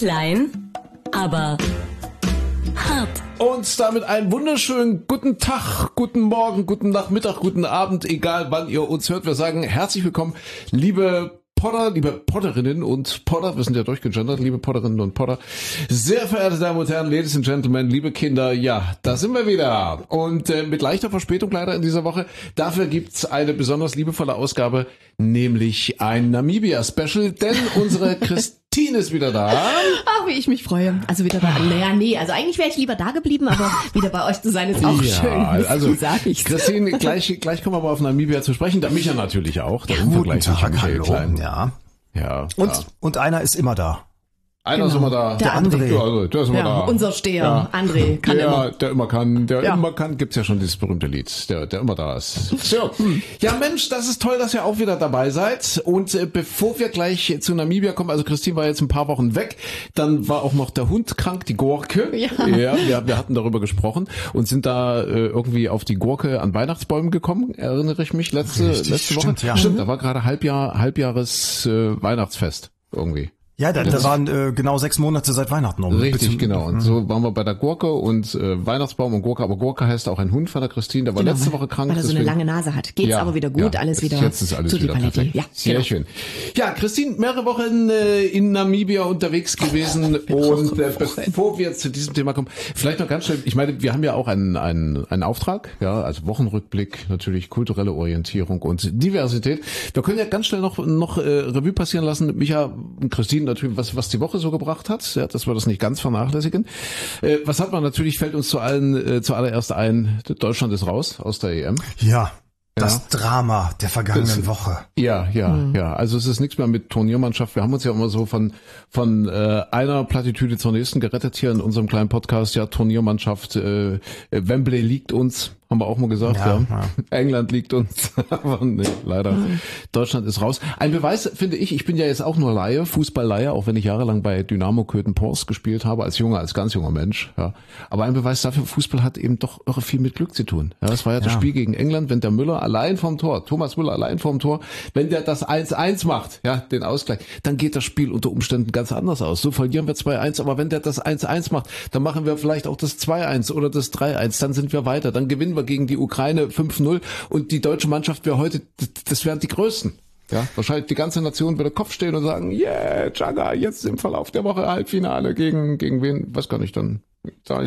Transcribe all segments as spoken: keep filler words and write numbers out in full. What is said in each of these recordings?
Klein, aber hart. Und damit einen wunderschönen guten Tag, guten Morgen, guten Nachmittag, guten Abend, egal wann ihr uns hört. Wir sagen herzlich willkommen, liebe Podder, liebe Podderinnen und Podder, wir sind ja durchgegendert, liebe Podderinnen und Podder. Sehr verehrte Damen und Herren, Ladies and Gentlemen, liebe Kinder, ja, da sind wir wieder. Und äh, mit leichter Verspätung leider in dieser Woche. Dafür gibt's eine besonders liebevolle Ausgabe, nämlich ein Namibia-Special, denn unsere Christine ist wieder da. Ach, wie ich mich freue. Also wieder bei, naja, nee, also eigentlich wäre ich lieber da geblieben, aber wieder bei euch zu sein ist auch ja, schön. Also, sag ich's. Christine, gleich, gleich kommen wir mal auf Namibia zu sprechen, der Micha natürlich auch, der Ja, unvergleichliche guten Tag, Michael hallo. Klein. Ja. Ja, Und, ja. und einer ist immer da. Einer ist immer da. Der André. Ja, also, der ist immer Ja, da. unser Steher, Ja. André, kann der, immer. Der immer kann, der Ja. immer kann, gibt's ja schon dieses berühmte Lied, der, der immer da ist. So. Ja, Mensch, das ist toll, dass ihr auch wieder dabei seid. Und äh, bevor wir gleich zu Namibia kommen, also Christine war jetzt ein paar Wochen weg, dann war auch noch der Hund krank, die Gurke. Ja. Ja, wir, wir hatten darüber gesprochen und sind da äh, irgendwie auf die Gurke an Weihnachtsbäumen gekommen, erinnere ich mich, letzte, Richtig, letzte Woche. stimmt, ja. Stimmt, da war gerade Halbjahr, Halbjahres äh, Weihnachtsfest irgendwie. Ja, da, da waren äh, genau sechs Monate seit Weihnachten um. Richtig, Bitte- genau. Und so waren wir bei der Gurke und äh, Weihnachtsbaum und Gurke. Aber Gurke heißt auch ein Hund von der Christine. Der war Genau, letzte Woche krank. weil er so eine deswegen- lange Nase hat. Geht's Ja, aber wieder gut, ja, alles jetzt- wieder Jetzt ist alles zu wieder die Paletti. perfekt. Ja, Sehr genau. schön. Ja, Christine, mehrere Wochen äh, in Namibia unterwegs gewesen. Und äh, bevor wir zu diesem Thema kommen, vielleicht noch ganz schnell, ich meine, wir haben ja auch einen, einen, einen Auftrag, ja, also Wochenrückblick, natürlich kulturelle Orientierung und Diversität. Wir können ja ganz schnell noch, noch äh, Revue passieren lassen, Micha und Christine natürlich, was, was die Woche so gebracht hat. Ja, dass wir das nicht ganz vernachlässigen. Äh, was hat man natürlich, fällt uns zu allen äh, zuallererst ein, Deutschland ist raus aus der E M. Ja, das Ja. Drama der vergangenen Das- Woche. Ja, ja, Mhm. ja. Also es ist nichts mehr mit Turniermannschaft. Wir haben uns ja immer so von von äh, einer Plattitüde zur nächsten gerettet hier in unserem kleinen Podcast. Ja, Turniermannschaft. Äh, Wembley liegt uns, haben wir auch mal gesagt. Ja, Ja, ja. England liegt uns. Aber nee, leider. Deutschland ist raus. Ein Beweis finde ich. Ich bin ja jetzt auch nur Laie, Fußball-Laie, auch wenn ich jahrelang bei Dynamo Köthen-Porst gespielt habe als junger, als ganz junger Mensch. Ja, aber ein Beweis dafür: Fußball hat eben doch irre viel mit Glück zu tun. Ja, das war ja, das Ja. Spiel gegen England, wenn der Müller allein vom Tor, Thomas Müller allein vom Tor, wenn der das eins eins macht, ja, den Ausgleich, dann geht das Spiel unter Umständen ganz anders aus. So verlieren wir zwei eins, aber wenn der das eins eins macht, dann machen wir vielleicht auch das zwei eins oder das drei eins, dann sind wir weiter, dann gewinnen wir gegen die Ukraine fünf null und die deutsche Mannschaft wäre heute, das wären die Größten. Ja, wahrscheinlich die ganze Nation würde Kopf stehen und sagen, yeah, Chaga, jetzt im Verlauf der Woche Halbfinale gegen, gegen wen, was kann ich dann? Italien.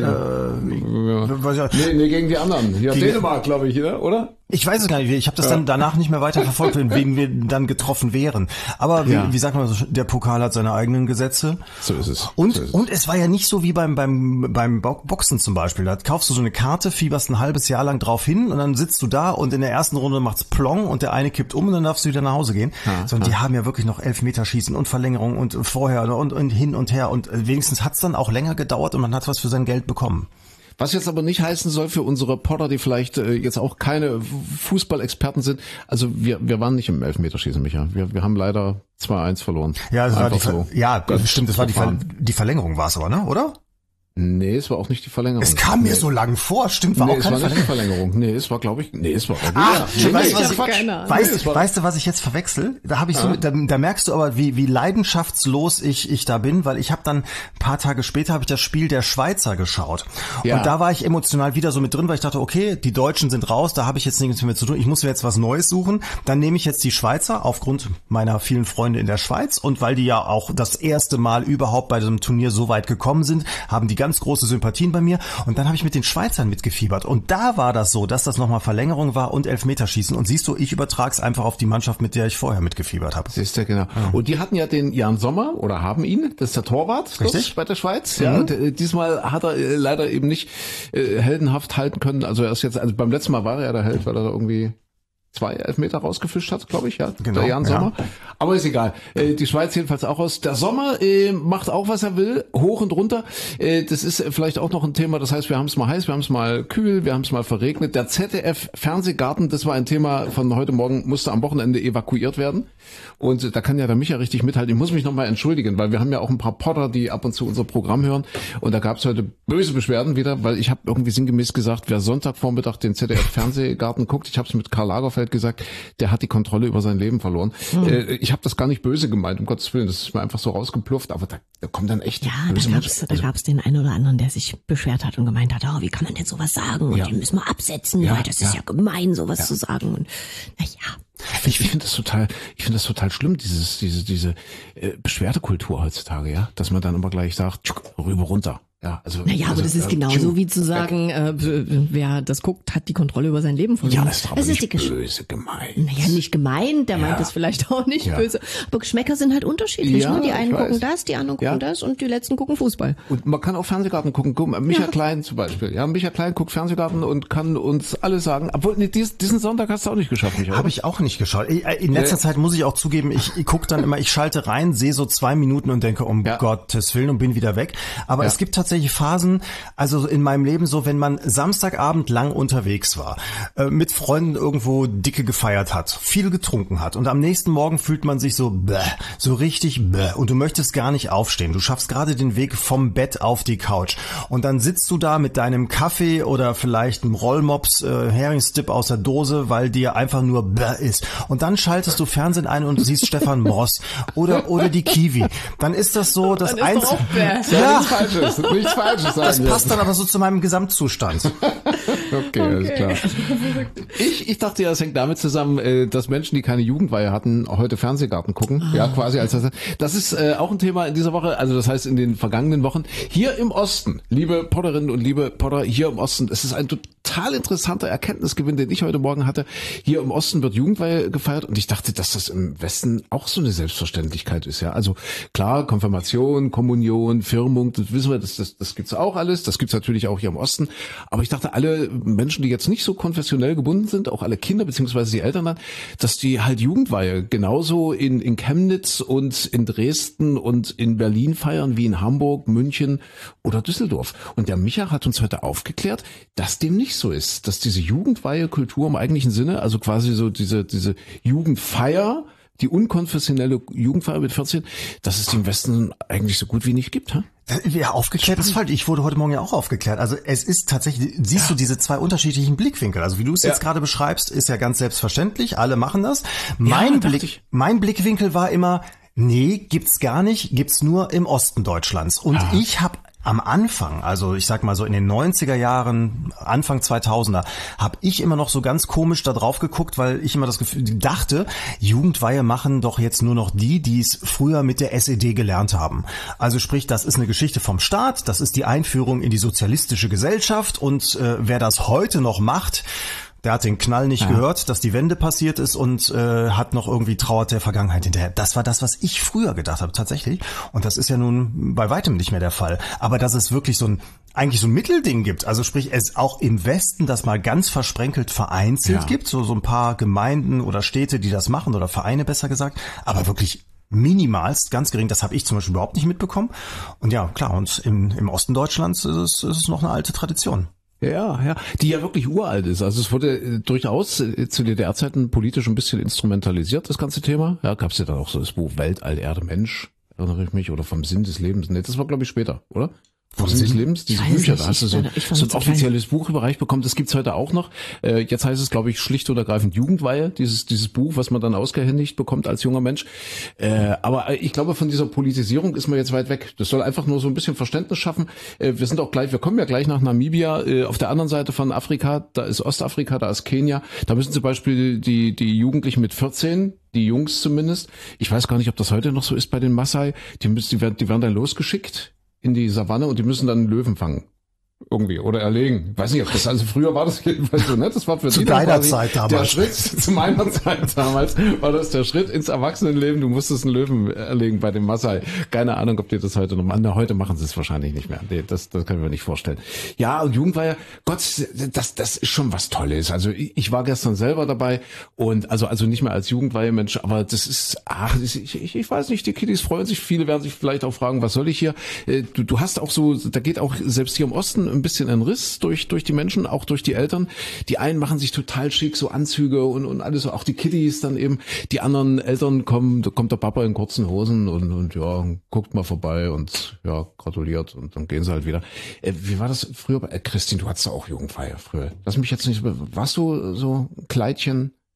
ja. weiß ja- Nee, nee, gegen die anderen. Ja, Gegen- Dänemark, glaube ich, oder? Ich weiß es gar nicht. Ich habe das dann danach nicht mehr weiter verfolgt, wen wir dann getroffen wären. Aber wie, Ja. wie sagt man, so, der Pokal hat seine eigenen Gesetze. So ist es. Und, so ist es. und es war ja nicht so wie beim, beim, beim Bo- Boxen zum Beispiel. Da kaufst du so eine Karte, fieberst ein halbes Jahr lang drauf hin und dann sitzt du da und in der ersten Runde macht's Plong und der eine kippt um und dann darfst du wieder nach Hause gehen. Ja, Sondern ja. die haben ja wirklich noch Elfmeterschießen und Verlängerung und vorher und, und hin und her und wenigstens hat's dann auch länger gedauert und man hat was für sein Geld bekommen. Was jetzt aber nicht heißen soll für unsere Podder, die vielleicht äh, jetzt auch keine Fußballexperten sind. Also wir wir waren nicht im Elfmeterschießen, Micha. Wir wir haben leider zwei eins verloren. Ja, das war die, Einfach Ver- so. ja, Ganz stimmt, das war die, Ver profan. die Verlängerung war es aber, ne, oder? Nee, es war auch nicht die Verlängerung. Es kam mir nee. so lang vor, stimmt, war Nee, auch es keine war nicht die Verlängerung. Verlängerung. Nee, es war, glaube ich, nee, es war Ah, nee, weißt, nee, du, was ich, Quatsch. Keine Ahnung. weißt, Nee, es war- weißt du, was ich jetzt verwechsel? Da habe ich so, da, da merkst du aber, wie, wie leidenschaftslos ich, ich da bin, weil ich habe dann ein paar Tage später habe ich das Spiel der Schweizer geschaut. Ja. Und da war ich emotional wieder so mit drin, weil ich dachte, okay, die Deutschen sind raus, da habe ich jetzt nichts mehr zu tun. Ich muss mir jetzt was Neues suchen. Dann nehme ich jetzt die Schweizer aufgrund meiner vielen Freunde in der Schweiz und weil die ja auch das erste Mal überhaupt bei diesem Turnier so weit gekommen sind, haben die ganz große Sympathien bei mir. Und dann habe ich mit den Schweizern mitgefiebert. Und da war das so, dass das nochmal Verlängerung war und Elfmeterschießen. Und siehst du, ich übertrag's einfach auf die Mannschaft, mit der ich vorher mitgefiebert habe. Siehst du, genau. Und die hatten ja den Jan Sommer oder haben ihn, das ist der Torwart Richtig. dort bei der Schweiz. Ja, Mhm. und äh, diesmal hat er äh, leider eben nicht äh, heldenhaft halten können. Also er ist jetzt, also beim letzten Mal war er ja der Held, weil er da irgendwie zwei Elfmeter rausgefischt hat, glaube ich, ja, Genau, der Jan ja. Sommer. Aber ist egal. Äh, die Schweiz jedenfalls auch aus. Der Sommer äh, macht auch, was er will, hoch und runter. Äh, das ist vielleicht auch noch ein Thema, das heißt, wir haben es mal heiß, wir haben es mal kühl, wir haben es mal verregnet. Der Z D F-Fernsehgarten, das war ein Thema von heute Morgen, musste am Wochenende evakuiert werden. Und äh, da kann ja der Micha richtig mithalten. Ich muss mich nochmal entschuldigen, weil wir haben ja auch ein paar Podder, die ab und zu unser Programm hören. Und da gab es heute böse Beschwerden wieder, weil ich habe irgendwie sinngemäß gesagt, wer Sonntagvormittag den Z D F-Fernsehgarten guckt, ich habe es mit Karl Lagerfeld halt gesagt, der hat die Kontrolle über sein Leben verloren. Mhm. Äh, ich habe das gar nicht böse gemeint, um Gottes Willen, das ist mir einfach so rausgeplufft, aber da, da kommen dann echt ja, böse da gab's, Menschen. Da gab's den einen oder anderen, der sich beschwert hat und gemeint hat, oh, wie kann man denn sowas sagen? Und ja. den müssen wir absetzen, ja, weil das ja. ist ja gemein, sowas ja. zu sagen. Und naja. Ich, ich finde das total, ich finde das total schlimm, dieses, diese, diese äh, Beschwerdekultur heutzutage, ja, dass man dann immer gleich sagt, tschuk, rüber runter. Ja, also, naja, also, aber das ist äh, genauso tschuk, wie zu sagen, äh, wer das guckt, hat die Kontrolle über sein Leben verloren. Ja, das ist aber das nicht ist die böse gemeint. Naja, nicht gemeint, der ja. meint das vielleicht auch nicht ja. böse. Aber Geschmäcker sind halt unterschiedlich. Ja, ne? Die einen ich gucken weiß. das, die anderen gucken Ja. das und die letzten gucken Fußball. Und man kann auch Fernsehgarten gucken. Guck mal, Micha Ja. Klein zum Beispiel. Ja, Micha Klein guckt Fernsehgarten und kann uns alles sagen. Obwohl, nee, dies, diesen Sonntag hast du auch nicht geschafft, Micha. Habe ich auch nicht geschaut. In letzter Nee. Zeit muss ich auch zugeben, ich, ich gucke dann immer, ich schalte rein, sehe so zwei Minuten und denke, um Ja. Gottes Willen und bin wieder weg. Aber Ja. es gibt tatsächlich Phasen, also in meinem Leben so, wenn man Samstagabend lang unterwegs war, äh, mit Freunden irgendwo dicke gefeiert hat, viel getrunken hat und am nächsten Morgen fühlt man sich so bäh, so richtig bäh und du möchtest gar nicht aufstehen. Du schaffst gerade den Weg vom Bett auf die Couch und dann sitzt du da mit deinem Kaffee oder vielleicht einem Rollmops, äh, Heringsdip aus der Dose, weil dir einfach nur bäh ist. Und dann schaltest du Fernsehen ein und du siehst Stefan Moss oder oder die Kiwi. Dann ist das so das Dann ist Einzige. doch auch bäh. Ja, nichts Falsches, nichts Falsches sagen Das wir. passt dann aber so zu meinem Gesamtzustand. Okay, alles klar. Ich, ich dachte ja, es hängt damit zusammen, äh, dass Menschen, die keine Jugendweihe hatten, heute Fernsehgarten gucken. Ah. Ja, quasi als das. Das ist äh, auch ein Thema in dieser Woche, also das heißt in den vergangenen Wochen. Hier im Osten, liebe Potterinnen und liebe Potter, hier im Osten, es ist ein total interessanter Erkenntnisgewinn, den ich heute Morgen hatte. Hier im Osten wird Jugendweihe gefeiert und ich dachte, dass das im Westen auch so eine Selbstverständlichkeit ist. Ja, also klar, Konfirmation, Kommunion, Firmung, das wissen wir, das, das, das gibt's auch alles. Das gibt's natürlich auch hier im Osten. Aber ich dachte, alle Menschen, die jetzt nicht so konfessionell gebunden sind, auch alle Kinder beziehungsweise die Eltern dann, dass die halt Jugendweihe genauso in, in Chemnitz und in Dresden und in Berlin feiern wie in Hamburg, München oder Düsseldorf. Und der Micha hat uns heute aufgeklärt, dass dem nicht so ist, dass diese Jugendweihe-Kultur im eigentlichen Sinne, also quasi so diese, diese Jugendfeier, die unkonfessionelle Jugendfeier mit vierzehn, dass es die im Westen eigentlich so gut wie nicht gibt, ha? Ja, aufgeklärt ist falsch. Ich wurde heute Morgen ja auch aufgeklärt. Also es ist tatsächlich, siehst Ja. du diese zwei unterschiedlichen Blickwinkel. Also wie du es Ja. jetzt gerade beschreibst, ist ja ganz selbstverständlich. Alle machen das. Mein dachte Blick, ich. mein Blickwinkel war immer, nee, gibt's gar nicht, gibt's nur im Osten Deutschlands. Und Ah. ich habe am Anfang, also ich sag mal so in den neunziger Jahren, Anfang zweitausender, habe ich immer noch so ganz komisch da drauf geguckt, weil ich immer das Gefühl dachte, Jugendweihe machen doch jetzt nur noch die, die es früher mit der S E D gelernt haben. Also sprich, das ist eine Geschichte vom Staat, das ist die Einführung in die sozialistische Gesellschaft und äh, wer das heute noch macht, der hat den Knall nicht Ja. gehört, dass die Wende passiert ist und äh, hat noch irgendwie trauert der Vergangenheit hinterher. Das war das, was ich früher gedacht habe, tatsächlich. Und das ist ja nun bei weitem nicht mehr der Fall. Aber dass es wirklich so ein eigentlich so ein Mittelding gibt, also sprich es auch im Westen das mal ganz versprenkelt vereinzelt Ja. gibt, so so ein paar Gemeinden oder Städte, die das machen oder Vereine besser gesagt, aber wirklich minimalst, ganz gering, das habe ich zum Beispiel überhaupt nicht mitbekommen. Und ja, klar, und im, im Osten Deutschlands ist es, ist es noch eine alte Tradition. Ja, ja, die ja wirklich uralt ist. Also es wurde äh, durchaus äh, zu D D R-Zeiten politisch ein bisschen instrumentalisiert, das ganze Thema. Ja, gab es ja dann auch so das Buch Weltall, Erde, Mensch, erinnere ich mich, oder vom Sinn des Lebens. Nee, das war, glaube ich, später, oder? Vom Sinn des Lebens, diese Ich weiß Bücher, nicht, da hast du ich- so, ich fand so ein das so offizielles Buch überreicht bekommen, das gibt's heute auch noch. Äh, jetzt heißt es, glaube ich, schlicht und ergreifend Jugendweihe, dieses dieses Buch, was man dann ausgehändigt bekommt als junger Mensch. Äh, aber ich glaube, von dieser Politisierung ist man jetzt weit weg. Das soll einfach nur so ein bisschen Verständnis schaffen. Äh, wir sind auch gleich, wir kommen ja gleich nach Namibia. Äh, auf der anderen Seite von Afrika, da ist Ostafrika, da ist Kenia. Da müssen zum Beispiel die die Jugendlichen mit vierzehn, die Jungs zumindest, ich weiß gar nicht, ob das heute noch so ist bei den Maasai, die müssen, die werden, die werden dann losgeschickt in die Savanne und die müssen dann einen Löwen fangen. Irgendwie, oder erlegen. Ich weiß nicht, ob das, also früher war das jedenfalls so, ne? Das war für Zu die dann deiner quasi Zeit damals. der Schritt, zu meiner Zeit damals, war das der Schritt ins Erwachsenenleben. Du musstest einen Löwen erlegen bei dem Maasai. Keine Ahnung, ob die das heute noch machen. Na, heute machen sie es wahrscheinlich nicht mehr. Nee, das, das kann ich mir nicht vorstellen. Ja, und Jugendweihe, Gott, das, das ist schon was Tolles. Also ich, ich war gestern selber dabei und also, also nicht mehr als Jugendweihe-Mensch, aber das ist, ach, das, ich, ich, ich weiß nicht, die Kiddies freuen sich. Viele werden sich vielleicht auch fragen, was soll ich hier? Du, du hast auch so, da geht auch selbst hier im Osten ein bisschen ein Riss durch durch die Menschen, auch durch die Eltern. Die einen machen sich total schick, so Anzüge und und alles, auch die Kiddies dann eben. Die anderen Eltern kommen, da kommt der Papa in kurzen Hosen und und ja, guckt mal vorbei und ja, gratuliert und dann gehen sie halt wieder. Äh, wie war das früher? Äh, Christine, du hattest ja auch Jugendweihe früher. Lass mich jetzt nicht, warst du so Kleidchen?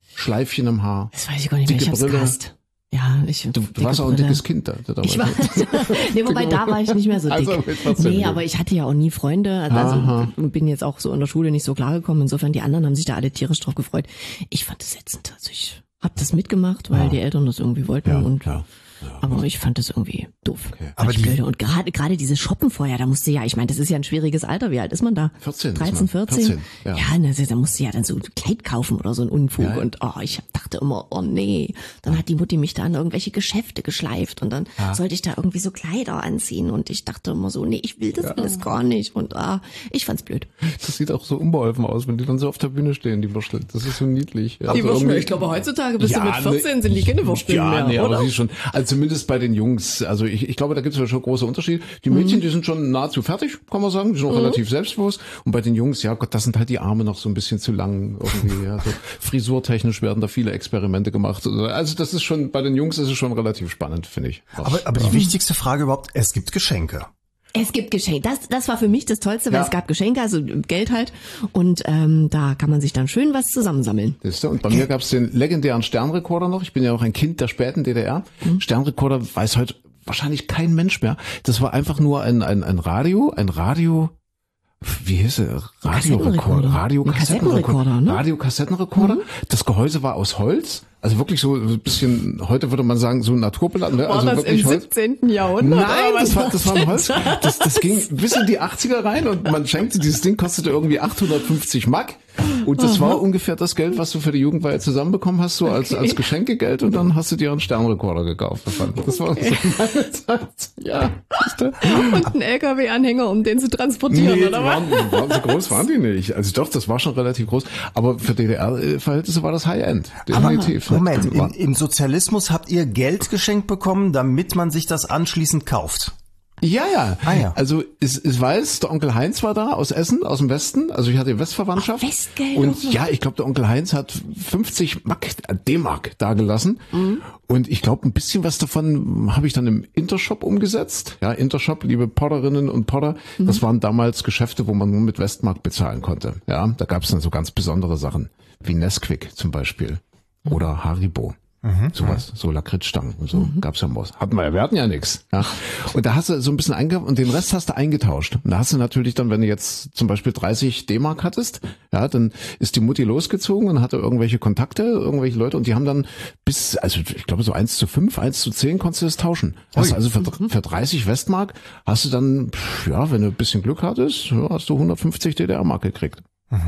Schleifchen im Haar. Das weiß ich gar nicht mehr, ich Dicke hab's Brille. gehasst. Ja, ich. Du, du warst auch ein dickes Kind da. da Ich war, nee, wobei da war ich nicht mehr so dick. Also, mit vierzehn nee, dick. aber ich hatte ja auch nie Freunde. Also, Aha. also bin jetzt auch so in der Schule nicht so klargekommen. Insofern, die anderen haben sich da alle tierisch drauf gefreut. Ich fand das ätzend. Also ich hab das mitgemacht, weil Ja. die Eltern das irgendwie wollten. Ja, und ja. Aber ich fand das irgendwie doof. Okay. Aber Aber die- blöde. Und gerade gerade dieses Shoppen vorher, da musste ja, ich meine, das ist ja ein schwieriges Alter. Wie alt ist man da? vierzehn ist dreizehn, man. vierzehn? vierzehn, ja. Ja, ne, da musste ja dann so ein Kleid kaufen oder so ein Unfug. Ja, ja. Und oh, ich dachte immer, oh nee. Dann hat die Mutti mich da an irgendwelche Geschäfte geschleift und dann sollte ich da irgendwie so Kleider anziehen. Und ich dachte immer so, nee, ich will das alles gar nicht. Und ah, ich fand's blöd. Das sieht auch so unbeholfen aus, wenn die dann so auf der Bühne stehen, die Würstel. Das ist so niedlich. Ja, Die also Würstel, irgendwie- ich glaube, heutzutage bist Ja, du mit vierzehn, ne- sind die keine Würstel ja, mehr, nee, oder? aber sie schon, also zumindest bei den Jungs, also ich, ich glaube, da gibt es ja schon große Unterschiede. Die Mädchen, Mhm. die sind schon nahezu fertig, kann man sagen, die sind auch relativ selbstbewusst. Und bei den Jungs, ja Gott, da sind halt die Arme noch so ein bisschen zu lang irgendwie. Ja, so frisurtechnisch werden da viele Experimente gemacht. Also das ist schon, bei den Jungs ist es schon relativ spannend, finde ich. Aber, aber die wichtigste Frage überhaupt, es gibt Geschenke. Es gibt Geschenke. Das, das war für mich das Tollste, weil Ja. es gab Geschenke, also Geld halt. Und ähm, da kann man sich dann schön was zusammensammeln. Siehst du? Und bei mir gab es den legendären Sternrekorder noch. Ich bin ja auch ein Kind der späten D D R. Mhm. Sternrekorder weiß heute wahrscheinlich kein Mensch mehr. Das war einfach nur ein, ein, ein Radio, ein Radio, wie hieß er? Radiorekorder. Kassettenrekorder. Radio Ein Kassettenrekorder, ne? Radio-Kassettenrekorder. Das Gehäuse war aus Holz. Also wirklich so ein bisschen, heute würde man sagen, so naturbeladen. Ne? Also wirklich Holz. siebzehnten Jahrhundert? Nein, das war, das war ein Holz. Das, das ging bis in die achtziger rein und man schenkte, dieses Ding kostete irgendwie achthundertfünfzig Mark. Und das war ungefähr das Geld, was du für die Jugendweihe zusammenbekommen hast, so als, als Geschenkegeld. Und dann hast du dir einen Sternrekorder gekauft. Das war so meine Zeit. Ja. siehste? Und ein L K W-Anhänger, um den zu transportieren, Nee, die oder was? waren, waren so groß waren die nicht. Also doch, das war schon relativ groß. Aber für D D R-Verhältnisse war das High-End. Definitiv. Moment, im, War- im Sozialismus habt ihr Geld geschenkt bekommen, damit man sich das anschließend kauft. Ja, ja. Ah, ja. Also es, es weiß, der Onkel Heinz war da aus Essen, aus dem Westen. Also ich hatte Westverwandtschaft. Ach, Westgeld Und auch noch. ja, ich glaube, der Onkel Heinz hat fünfzig Mark, äh, D-Mark dagelassen. Mhm. Und ich glaube, ein bisschen was davon habe ich dann im Intershop umgesetzt. Ja, Intershop, liebe Potterinnen und Potter, Mhm. das waren damals Geschäfte, wo man nur mit Westmark bezahlen konnte. Ja, da gab es dann so ganz besondere Sachen, wie Nesquik zum Beispiel oder Haribo. Sowas, so Lakritzstangen und so gab's ja im Boss. Hatten wir, wir hatten ja nichts. Ja. Und da hast du so ein bisschen eingekauft und den Rest hast du eingetauscht. Und da hast du natürlich dann, wenn du jetzt zum Beispiel dreißig D-Mark hattest, ja, dann ist die Mutti losgezogen und hatte irgendwelche Kontakte, irgendwelche Leute und die haben dann bis, also ich glaube so eins zu fünf, eins zu zehn konntest du das tauschen. Hast du also für, für dreißig Westmark hast du dann, pff, ja, wenn du ein bisschen Glück hattest, ja, hast du hundertfünfzig D D R-Mark gekriegt.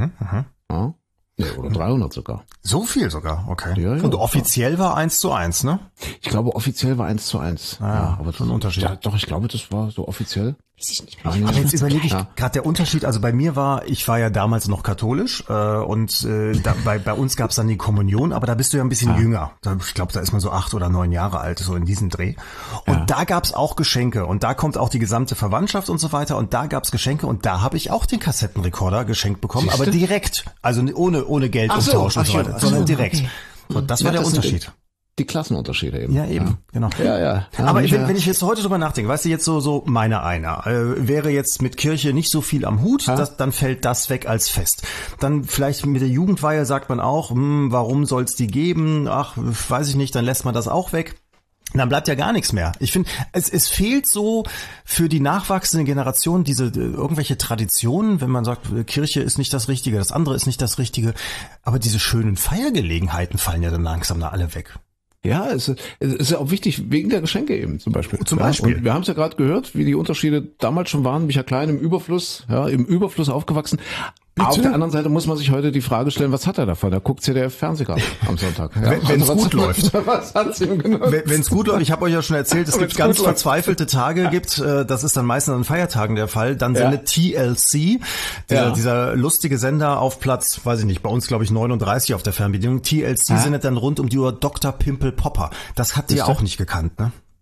Ja. Nee, oder dreihundert sogar. So viel sogar, okay. Ja, ja. Und offiziell war eins zu eins, ne? Ich glaube, offiziell war eins zu eins. ja, aber schon ein Unterschied. Ja, doch, ich glaube, das war so offiziell. Weiß ich nicht mehr. Ah, ja. Aber jetzt überlege ich Ja. gerade der Unterschied, also bei mir war, ich war ja damals noch katholisch äh, und äh, da, bei, bei uns gab's dann die Kommunion, aber da bist du ja ein bisschen jünger. Da, ich glaube, da ist man so acht oder neun Jahre alt, so in diesem Dreh. Und Ja. da gab's auch Geschenke und da kommt auch die gesamte Verwandtschaft und so weiter und da gab's Geschenke und da habe ich auch den Kassettenrekorder geschenkt bekommen, Siehste? aber direkt, also ohne ohne Geld Ach so, umtauschen und so ach weiter, so, sondern ach so, direkt. okay. Und das Ja, war der das sind Unterschied. Die Klassenunterschiede eben. Ja, eben, genau. Ja, ja. ja Aber nicht wenn, mehr- wenn ich jetzt heute drüber nachdenke, weißt du, jetzt so, so meine einer, äh, wäre jetzt mit Kirche nicht so viel am Hut, Ja. das, dann fällt das weg als Fest. Dann vielleicht mit der Jugendweihe sagt man auch, hm, warum soll's die geben? Ach, weiß ich nicht, dann lässt man das auch weg. Dann bleibt ja gar nichts mehr. Ich finde, es, es fehlt so für die nachwachsende Generation diese äh, irgendwelche Traditionen, wenn man sagt, äh, Kirche ist nicht das Richtige, das andere ist nicht das Richtige. Aber diese schönen Feiergelegenheiten fallen ja dann langsam da alle weg. Ja, es, es ist ja auch wichtig, wegen der Geschenke eben zum Beispiel. Zum ja, Beispiel. Und wir haben es ja gerade gehört, wie die Unterschiede damals schon waren. Micha Klein im Überfluss, ja, im Überfluss aufgewachsen. Bitte? Auf der anderen Seite muss man sich heute die Frage stellen, was hat er davon? Er guckt C D F-Fernsehen am Sonntag. Ja, Wenn- wenn's was- gut läuft. Was hat's ihm genutzt? Wenn es gut läuft, ich habe euch ja schon erzählt, es Wenn's gibt ganz gut läuft. verzweifelte Tage, gibt, äh, das ist dann meistens an Feiertagen der Fall, dann Ja. sendet T L C, dieser, Ja. dieser lustige Sender auf Platz, weiß ich nicht, bei uns glaube ich neununddreißig auf der Fernbedienung, T L C Ja. sendet dann rund um die Uhr Doktor Pimple Popper. Das habt ihr Siehste? auch nicht gekannt, ne?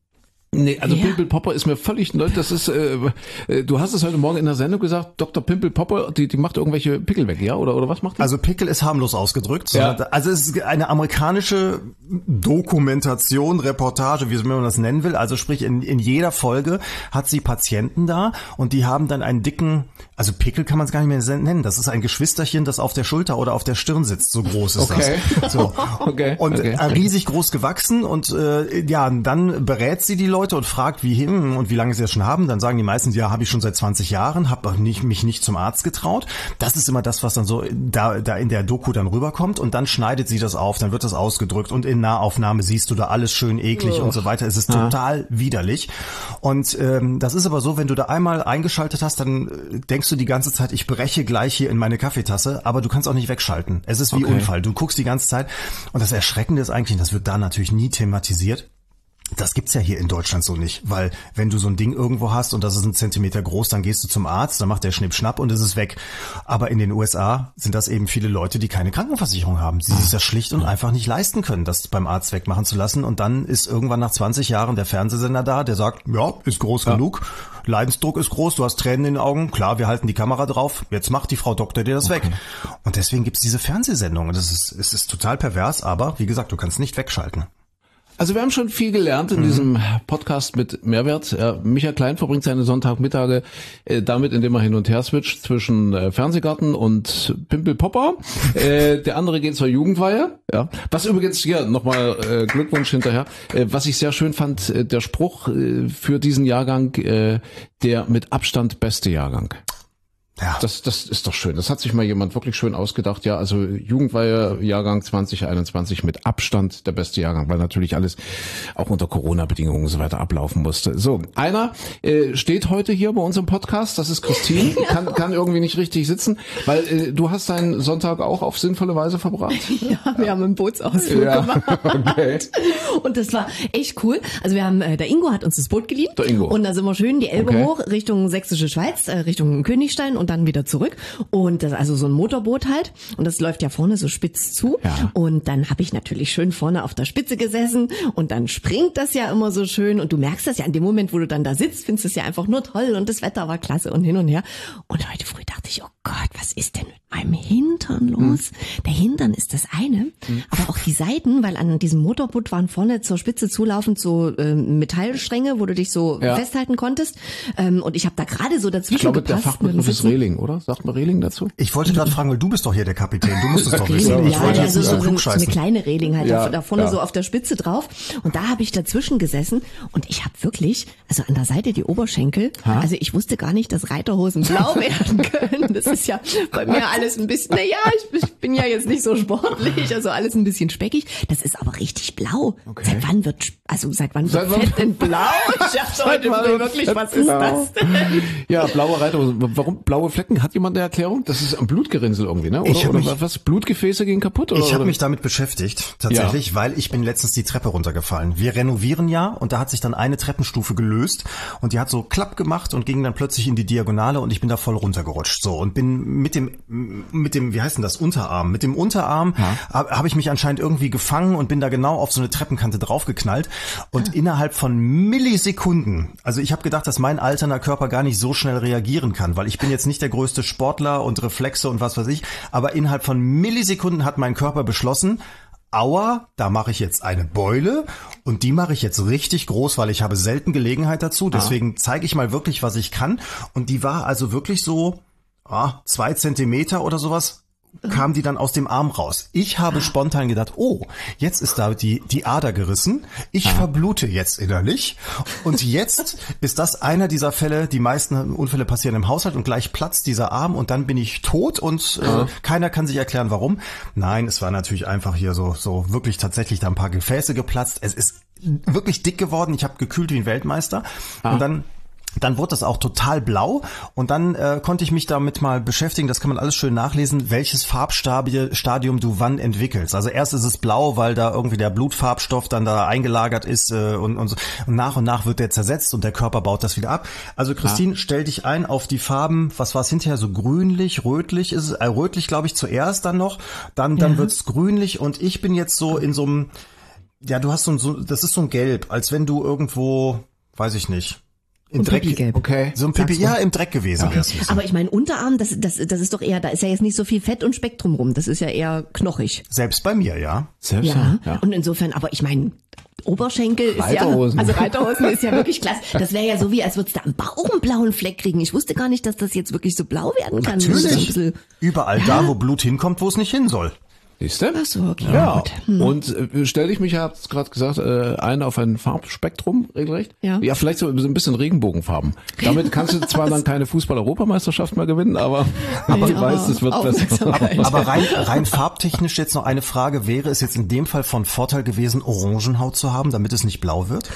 Nee, also Ja. Pimpel Popper ist mir völlig neu. Das ist, äh, äh, du hast es heute Morgen in der Sendung gesagt, Doktor Pimpel Popper, die, die macht irgendwelche Pickel weg, ja? Oder, oder was macht die? Also Pickel ist harmlos ausgedrückt. Ja. Also es ist eine amerikanische Dokumentation, Reportage, wie man das nennen will. Also sprich, in, in jeder Folge hat sie Patienten da und die haben dann einen dicken, also Pickel kann man es gar nicht mehr nennen. Das ist ein Geschwisterchen, das auf der Schulter oder auf der Stirn sitzt. So groß ist Okay. das. So. Okay, Und okay. äh, riesig groß gewachsen und äh, ja, dann berät sie die Leute und fragt, wie hin und wie lange sie das schon haben. Dann sagen die meisten, ja, habe ich schon seit zwanzig Jahren, habe nicht, mich nicht zum Arzt getraut. Das ist immer das, was dann so da, da in der Doku dann rüberkommt und dann schneidet sie das auf, dann wird das ausgedrückt und in Nahaufnahme siehst du da alles schön eklig oh. und so weiter. Es ist total widerlich. Und ähm, das ist aber so, wenn du da einmal eingeschaltet hast, dann äh, denkst du die ganze Zeit, ich breche gleich hier in meine Kaffeetasse, aber du kannst auch nicht wegschalten. Es ist wie Okay. Unfall. Du guckst die ganze Zeit und das Erschreckende ist eigentlich, das wird da natürlich nie thematisiert. Das gibt's ja hier in Deutschland so nicht, weil wenn du so ein Ding irgendwo hast und das ist ein Zentimeter groß, dann gehst du zum Arzt, dann macht der Schnipp-Schnapp und es ist weg. Aber in den U S A sind das eben viele Leute, die keine Krankenversicherung haben, die sich das schlicht und einfach nicht leisten können, das beim Arzt wegmachen zu lassen. Und dann ist irgendwann nach zwanzig Jahren der Fernsehsender da, der sagt, ja, ist groß ja. genug, Leidensdruck ist groß, du hast Tränen in den Augen, klar, wir halten die Kamera drauf, jetzt macht die Frau Doktor dir das okay. weg. Und deswegen gibt's diese Fernsehsendungen. Das ist, es ist total pervers, aber wie gesagt, du kannst nicht wegschalten. Also wir haben schon viel gelernt in mhm. diesem Podcast mit Mehrwert. Ja, Michael Klein verbringt seine Sonntagmittage äh, damit, indem er hin und her switcht zwischen äh, Fernsehgarten und Pimpel Popper. äh, der andere geht zur Jugendweihe. Ja. Was übrigens hier nochmal äh, Glückwunsch hinterher. Äh, was ich sehr schön fand, äh, der Spruch äh, für diesen Jahrgang, äh, der mit Abstand beste Jahrgang. Ja. Das, das ist doch schön. Das hat sich mal jemand wirklich schön ausgedacht. Ja, also Jugendweihe Jahrgang zwanzig einundzwanzig mit Abstand der beste Jahrgang, weil natürlich alles auch unter Corona-Bedingungen und so weiter ablaufen musste. So, einer äh, steht heute hier bei uns im Podcast. Das ist Christine. Kann, kann irgendwie nicht richtig sitzen, weil äh, du hast deinen Sonntag auch auf sinnvolle Weise verbracht. Ja, wir haben einen Bootsausflug ja. gemacht. Okay. Und das war echt cool. Also wir haben, äh, der Ingo hat uns das Boot geliehen. Der Ingo. Und da sind wir schön die Elbe Okay. hoch Richtung Sächsische Schweiz, äh, Richtung Königstein und dann wieder zurück. Und das also so ein Motorboot halt. Und das läuft ja vorne so spitz zu. Ja. Und dann habe ich natürlich schön vorne auf der Spitze gesessen. Und dann springt das ja immer so schön. Und du merkst das ja in dem Moment, wo du dann da sitzt, findest du es ja einfach nur toll. Und das Wetter war klasse und hin und her. Und heute früh dachte ich, oh Gott, was ist denn mit meinem Hintern los? Hm. Der Hintern ist das eine. Hm. Aber auch die Seiten, weil an diesem Motorboot waren vorne zur Spitze zulaufend so ähm, Metallstränge, wo du dich so ja. festhalten konntest. Ähm, und ich habe da gerade so dazwischen Ich glaube, gepasst. der Fachbegriff ist Reling, oder? Sagt man Reling dazu? Ich wollte gerade fragen, weil du bist doch hier der Kapitän, du musst es doch wissen. Reling, Ich ja, wollte ja, jetzt so, nicht so, so so, klug so eine scheißen. kleine Reling halt, Ja, da, da vorne ja. so auf der Spitze drauf. Und da habe ich dazwischen gesessen und ich habe wirklich, also an der Seite die Oberschenkel, Ha? also ich wusste gar nicht, dass Reiterhosen blau werden können. Das ist ja bei mir alles ein bisschen, naja, ich, ich bin ja jetzt nicht so sportlich, also alles ein bisschen speckig. Das ist aber richtig blau. Okay. Seit wann wird, also seit wann Seit wird wann- Fett denn blau? Ich dachte heute wann früh wird wirklich, Fett was ist blau? das denn? Ja, blaue Reiterhosen. Warum blaue Flecken? Hat jemand eine Erklärung? Das ist ein Blutgerinnsel irgendwie, ne? Oder, Ich hab oder mich- was? Blutgefäße gehen kaputt? Oder, Ich habe oder? mich damit beschäftigt, tatsächlich, ja. weil ich bin letztens die Treppe runtergefallen. Wir renovieren ja und da hat sich dann eine Treppenstufe gelöst und die hat so klapp gemacht und ging dann plötzlich in die Diagonale und ich bin da voll runtergerutscht. So und bin mit dem, mit dem, wie heißt denn das, Unterarm? Mit dem Unterarm Ja. habe hab ich mich anscheinend irgendwie gefangen und bin da genau auf so eine Treppenkante draufgeknallt und Ah. innerhalb von Millisekunden, also ich habe gedacht, dass mein alterner Körper gar nicht so schnell reagieren kann, weil ich bin jetzt nicht der größte Sportler und Reflexe und was weiß ich, aber innerhalb von Millisekunden hat mein Körper beschlossen, aua, da mache ich jetzt eine Beule und die mache ich jetzt richtig groß, weil ich habe selten Gelegenheit dazu, deswegen zeige ich mal wirklich, was ich kann und die war also wirklich so ah, zwei Zentimeter oder sowas, kam die dann aus dem Arm raus. Ich habe spontan gedacht, oh, jetzt ist da die die Ader gerissen, ich ah. verblute jetzt innerlich und jetzt ist das einer dieser Fälle, die meisten Unfälle passieren im Haushalt und gleich platzt dieser Arm und dann bin ich tot und ah. äh, keiner kann sich erklären, warum. Nein, es war natürlich einfach hier so so wirklich tatsächlich da ein paar Gefäße geplatzt. Es ist wirklich dick geworden, ich habe gekühlt wie ein Weltmeister ah. und dann Dann wurde das auch total blau und dann äh, konnte ich mich damit mal beschäftigen, das kann man alles schön nachlesen, welches Farbstadium du wann entwickelst. Also erst ist es blau, weil da irgendwie der Blutfarbstoff dann da eingelagert ist äh, und, und, so. Und nach und nach wird der zersetzt und der Körper baut das wieder ab. Also Christine, ja. stell dich ein auf die Farben, was war es hinterher, so grünlich, rötlich ist es, äh, rötlich glaube ich zuerst dann noch, dann, dann ja. wird's grünlich und ich bin jetzt so in so einem, ja du hast so ein, so, das ist so ein Gelb, als wenn du irgendwo weiß ich nicht. Im Und Dreck. Pipi-Gelb. Okay. So ein Pipi, Sagst du? ja, im Dreck gewesen Okay. wär's. Aber ich meine, Unterarm, das, das, das ist doch eher, da ist ja jetzt nicht so viel Fett und Speck drumrum. Das ist ja eher knochig. Selbst bei mir, ja. Selbst Ja. ja. Und insofern, aber ich meine, Oberschenkel ist Reiterhosen. ja, also Reiterhosen ist ja wirklich klasse. Das wäre ja so wie, als würdest du am Bauch einen blauen Fleck kriegen. Ich wusste gar nicht, dass das jetzt wirklich so blau werden kann. Das ist so ein Natürlich. bisschen- Überall da, wo Blut hinkommt, wo es nicht hin soll. Siehst du? Ach so, okay. Ja. Gut. Hm. Und äh, stelle ich mich, ja, hab's gerade gesagt, äh, ein auf ein Farbspektrum, regelrecht. Ja. Ja, vielleicht so, so ein bisschen Regenbogenfarben. Damit kannst du zwar dann keine Fußball-Europameisterschaft mehr gewinnen, aber, aber du aber weißt, es wird besser. Aufmerksamkeit. Aber rein, rein farbtechnisch jetzt noch eine Frage, wäre es jetzt in dem Fall von Vorteil gewesen, Orangenhaut zu haben, damit es nicht blau wird?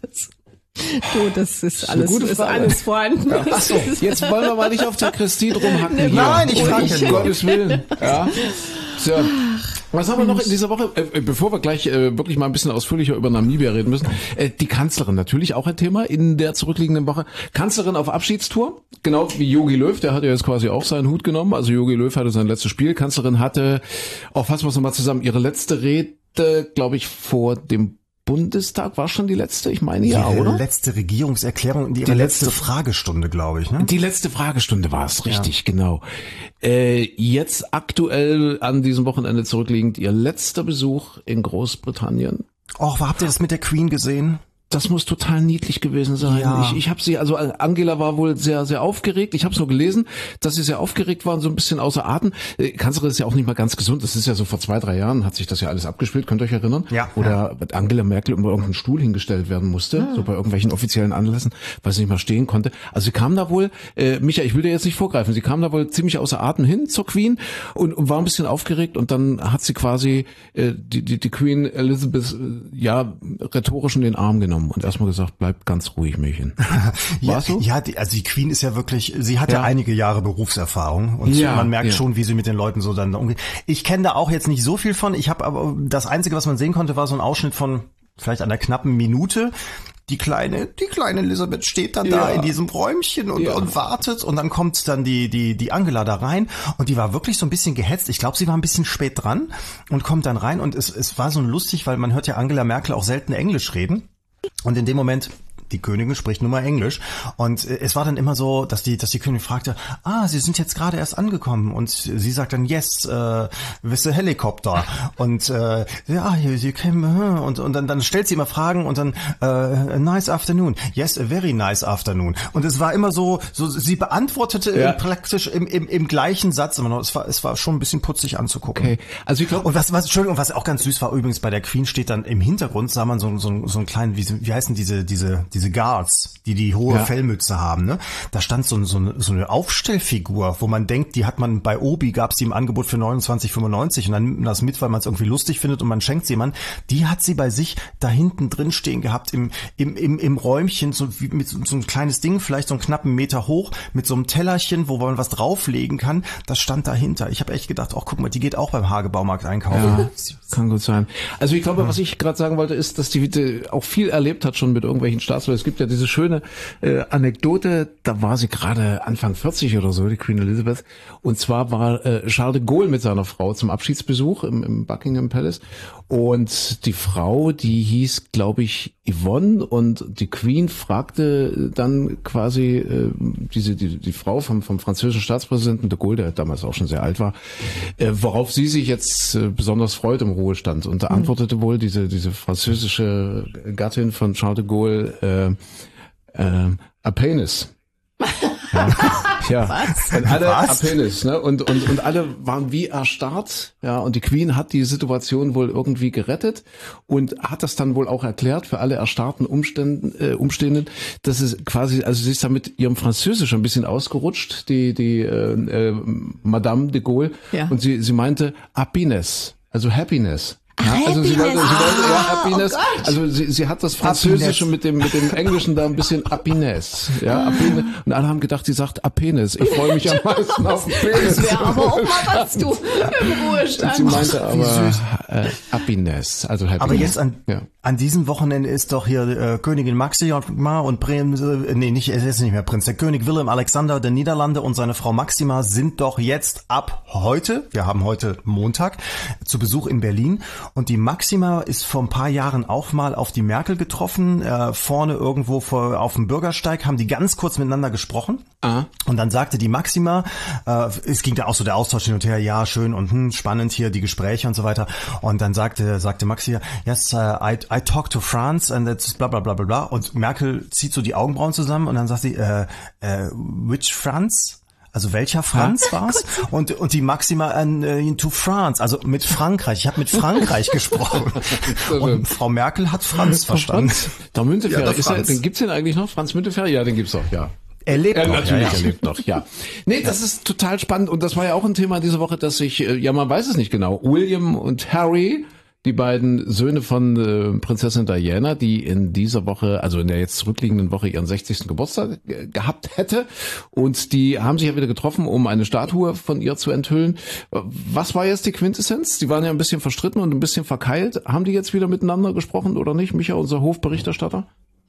Du, das ist eine alles, gute ist Frage. alles vorhanden. Ach so, jetzt wollen wir mal nicht auf der Christine rumhacken hier. Nein, ich frage um nur. Gottes Willen. Ja. So. Was haben wir noch in dieser Woche? Äh, bevor wir gleich äh, wirklich mal ein bisschen ausführlicher über Namibia reden müssen. Äh, die Kanzlerin, natürlich auch ein Thema in der zurückliegenden Woche. Kanzlerin auf Abschiedstour, genau wie Jogi Löw, der hatte jetzt quasi auch seinen Hut genommen. Also Jogi Löw hatte sein letztes Spiel. Kanzlerin hatte, oh, fassen wir es nochmal zusammen, ihre letzte Rede, glaube ich, vor dem Bundestag. War schon die letzte? Ich meine ja, Die oder? letzte Regierungserklärung und ihre Die letzte, letzte- Fragestunde, glaube ich, ne? Die letzte Fragestunde war es, richtig, genau. Äh, jetzt aktuell an diesem Wochenende zurückliegend ihr letzter Besuch in Großbritannien. Och, habt ihr das mit der Queen gesehen? Das muss total niedlich gewesen sein. Ja. Ich, ich habe sie, also Angela war wohl sehr, sehr aufgeregt. Ich habe es nur gelesen, dass sie sehr aufgeregt war und so ein bisschen außer Atem. Äh, Kanzlerin ist ja auch nicht mal ganz gesund. Das ist ja so vor zwei, drei Jahren hat sich das ja alles abgespielt. Könnt ihr euch erinnern? Ja. Wo da Angela Merkel über irgendeinen Stuhl hingestellt werden musste, so bei irgendwelchen offiziellen Anlässen, weil sie nicht mal stehen konnte. Also sie kam da wohl, äh, Micha, ich will dir jetzt nicht vorgreifen, sie kam da wohl ziemlich außer Atem hin zur Queen und, und war ein bisschen aufgeregt und dann hat sie quasi äh, die, die, die Queen Elizabeth äh, ja rhetorisch in den Arm genommen und erstmal gesagt, bleib ganz ruhig, Mädchen. Ja, War's so? ja, die, also die Queen ist ja wirklich, sie hat ja, Ja. einige Jahre Berufserfahrung und Ja, man merkt ja. schon, wie sie mit den Leuten so dann umgeht. Ich kenne da auch jetzt nicht so viel von. Ich habe aber das Einzige, was man sehen konnte, war so ein Ausschnitt von vielleicht einer knappen Minute. Die kleine, die kleine Elisabeth steht dann da Ja. in diesem Räumchen und, Ja. und wartet und dann kommt dann die, die, die Angela da rein und die war wirklich so ein bisschen gehetzt. Ich glaube, sie war ein bisschen spät dran und kommt dann rein und es, es war so lustig, weil man hört ja Angela Merkel auch selten Englisch reden. Und in dem Moment, die Königin spricht nun mal Englisch. Und äh, es war dann immer so, dass die, dass die Königin fragte, ah, Sie sind jetzt gerade erst angekommen. Und sie sagt dann, yes, äh, with the helicopter. Und äh, ja, you, you came, uh, und, und dann, dann stellt sie immer Fragen und dann, äh, nice afternoon. Yes, a very nice afternoon. Und es war immer so, so sie beantwortete Ja. praktisch im, im, im gleichen Satz immer noch. Es war, es war schon ein bisschen putzig anzugucken. Okay, also ich glaube, Und was, was, Entschuldigung, was auch ganz süß war, übrigens bei der Queen steht dann im Hintergrund, sah man so, so, so einen kleinen, wie, wie heißen diese, diese, diese Guards, die die hohe Ja. Fellmütze haben, ne? Da stand so, so, eine, so eine Aufstellfigur, wo man denkt, die hat man bei Obi, gab's die im Angebot für neunundzwanzig fünfundneunzig und dann nimmt man das mit, weil man es irgendwie lustig findet und man schenkt sie jemand. Die hat sie bei sich da hinten drin stehen gehabt, im, im, im, im Räumchen, so wie mit so, so ein kleines Ding, vielleicht so einen knappen Meter hoch, mit so einem Tellerchen, wo man was drauflegen kann. Das stand dahinter. Ich habe echt gedacht, ach guck mal, die geht auch beim Hagebaumarkt einkaufen. ja, kann gut sein. Also ich glaube, was ich gerade sagen wollte, ist, dass die äh, auch viel erlebt hat schon mit irgendwelchen Staatsleuten. Es gibt ja diese schöne äh, Anekdote, da war sie gerade Anfang vierzig oder so, die Queen Elizabeth. Und zwar war äh, Charles de Gaulle mit seiner Frau zum Abschiedsbesuch im, im Buckingham Palace. Und die Frau, die hieß, glaube ich, Yvonne. Und die Queen fragte dann quasi äh, diese die, die Frau vom, vom französischen Staatspräsidenten de Gaulle, der damals auch schon sehr alt war, äh, worauf sie sich jetzt äh, besonders freut im Ruhestand. Und da antwortete wohl diese diese französische Gattin von Charles de Gaulle, äh, äh, a penis. Ja, ja. Und alle Was? a penis, ne? Und und und alle waren wie erstarrt, ja. Und die Queen hat die Situation wohl irgendwie gerettet und hat das dann wohl auch erklärt für alle erstarrten Umständen, äh, Umstehenden, dass es quasi, also sie ist da mit ihrem Französisch ein bisschen ausgerutscht, die die äh, äh, Madame de Gaulle, Ja. und sie sie meinte happiness, also happiness. Ja, Ach, also sie wollte, sie Happiness. wollte ja Ah, Happiness. oh Gott. Also sie, sie hat das Französische mit dem mit dem Englischen da ein bisschen Happiness. Ja, Happiness. Und alle haben gedacht, sie sagt Apenis. Ich freue mich am meisten auf den Penis. Das wäre aber auch mal was, du, im Und Ruhestand. sie meinte Wie aber süß. äh, Happiness, also Happiness. Aber jetzt an, ja. an diesem Wochenende ist doch hier äh, Königin Maxima und Prinz, äh, nee, nicht, es ist nicht mehr Prinz, der König Willem Alexander der Niederlande und seine Frau Maxima sind doch jetzt ab heute, wir haben heute Montag, zu Besuch in Berlin Und die Maxima ist vor ein paar Jahren auch mal auf die Merkel getroffen. Äh, vorne irgendwo vor, auf dem Bürgersteig haben die ganz kurz miteinander gesprochen. Aha. Und dann sagte die Maxima, äh, es ging da auch so der Austausch hin und her, ja, schön und hm, spannend hier, die Gespräche und so weiter. Und dann sagte, sagte Maxima, yes, uh, I, I talked to France and it's bla bla bla bla bla. Und Merkel zieht so die Augenbrauen zusammen und dann sagt sie, äh, äh, which France? Also welcher Franz war's? Und und die Maxima an uh, into France, also mit Frankreich. Ich habe mit Frankreich gesprochen. Und Frau Merkel hat Franz verstanden. Der Müntefering, ja, der ist er, den gibt's den eigentlich noch? Franz Müntefering? Ja, den gibt's doch, ja. Er lebt äh, noch. Natürlich, ja, ja. er lebt noch, ja. Nee, das ist total spannend und das war ja auch ein Thema diese Woche, dass sich, ja, man weiß es nicht genau, William und Harry, die beiden Söhne von äh, Prinzessin Diana, die in dieser Woche, also in der jetzt zurückliegenden Woche ihren sechzigsten Geburtstag äh, gehabt hätte. Und die haben sich ja wieder getroffen, um eine Statue von ihr zu enthüllen. Was war jetzt die Quintessenz? Die waren ja ein bisschen verstritten und ein bisschen verkeilt. Haben die jetzt wieder miteinander gesprochen oder nicht? Micha, unser Hofberichterstatter?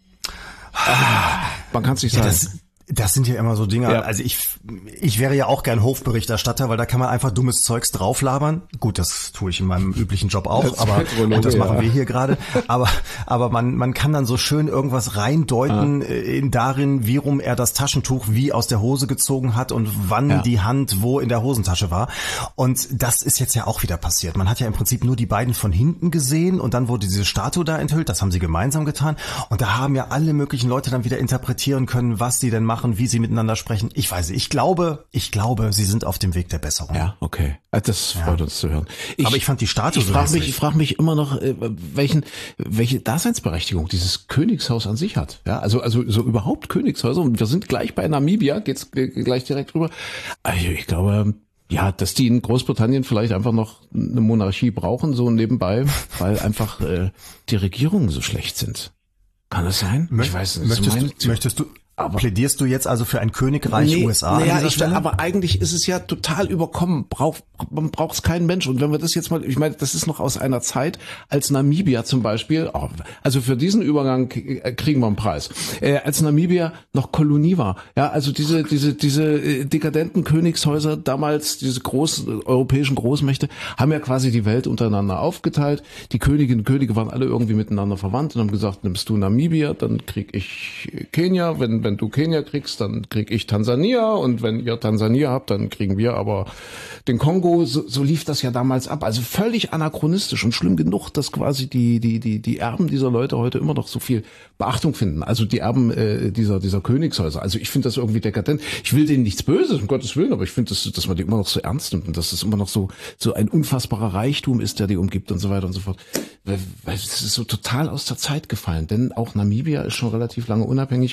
Ah, man kann es nicht sagen. Ja, das Das sind ja immer so Dinge, ja. also ich ich wäre ja auch gern Hofberichterstatter, weil da kann man einfach dummes Zeugs drauflabern. Gut, das tue ich in meinem üblichen Job auch, das aber und das machen ja. wir hier gerade. Aber aber man man kann dann so schön irgendwas reindeuten ah. in darin, wie rum er das Taschentuch wie aus der Hose gezogen hat und wann ja. die Hand wo in der Hosentasche war. Und das ist jetzt ja auch wieder passiert. Man hat ja im Prinzip nur die beiden von hinten gesehen und dann wurde diese Statue da enthüllt. Das haben sie gemeinsam getan. Und da haben ja alle möglichen Leute dann wieder interpretieren können, was sie denn machen, wie sie miteinander sprechen. Ich weiß nicht. Ich glaube, ich glaube, sie sind auf dem Weg der Besserung. Ja, okay. Das freut ja. uns zu hören. Ich, Aber ich fand die Statue ich so frage mich, Ich frage mich immer noch, welchen, welche Daseinsberechtigung dieses Königshaus an sich hat. Ja, also, also so überhaupt Königshäuser. Und wir sind gleich bei Namibia, geht's gleich direkt rüber. Also ich glaube, ja, dass die in Großbritannien vielleicht einfach noch eine Monarchie brauchen, so nebenbei, weil einfach äh, die Regierungen so schlecht sind. Kann das sein? Mö- ich weiß nicht. Möchtest, meine, du, möchtest du Aber plädierst du jetzt also für ein Königreich nee, U S A? Naja, ich, aber eigentlich ist es ja total überkommen. Braucht, man braucht es keinen Mensch. Und wenn wir das jetzt mal, ich meine, das ist noch aus einer Zeit, als Namibia zum Beispiel, oh, also für diesen Übergang kriegen wir einen Preis, äh, als Namibia noch Kolonie war. Ja, also diese, diese, diese dekadenten Königshäuser damals, diese großen europäischen Großmächte, haben ja quasi die Welt untereinander aufgeteilt. Die Königinnen und Könige waren alle irgendwie miteinander verwandt und haben gesagt, nimmst du Namibia, dann krieg ich Kenia, wenn, wenn Wenn du Kenia kriegst, dann krieg ich Tansania und wenn ihr Tansania habt, dann kriegen wir aber den Kongo. So, so lief das ja damals ab. Also völlig anachronistisch und schlimm genug, dass quasi die die die die Erben dieser Leute heute immer noch so viel Beachtung finden. Also die Erben äh, dieser dieser Königshäuser. Also ich finde das irgendwie dekadent. Ich will denen nichts Böses, um Gottes Willen, aber ich finde, dass, dass man die immer noch so ernst nimmt und dass es immer noch so so ein unfassbarer Reichtum ist, der die umgibt und so weiter und so fort. Weil, weil es ist so total aus der Zeit gefallen. Denn auch Namibia ist schon relativ lange unabhängig.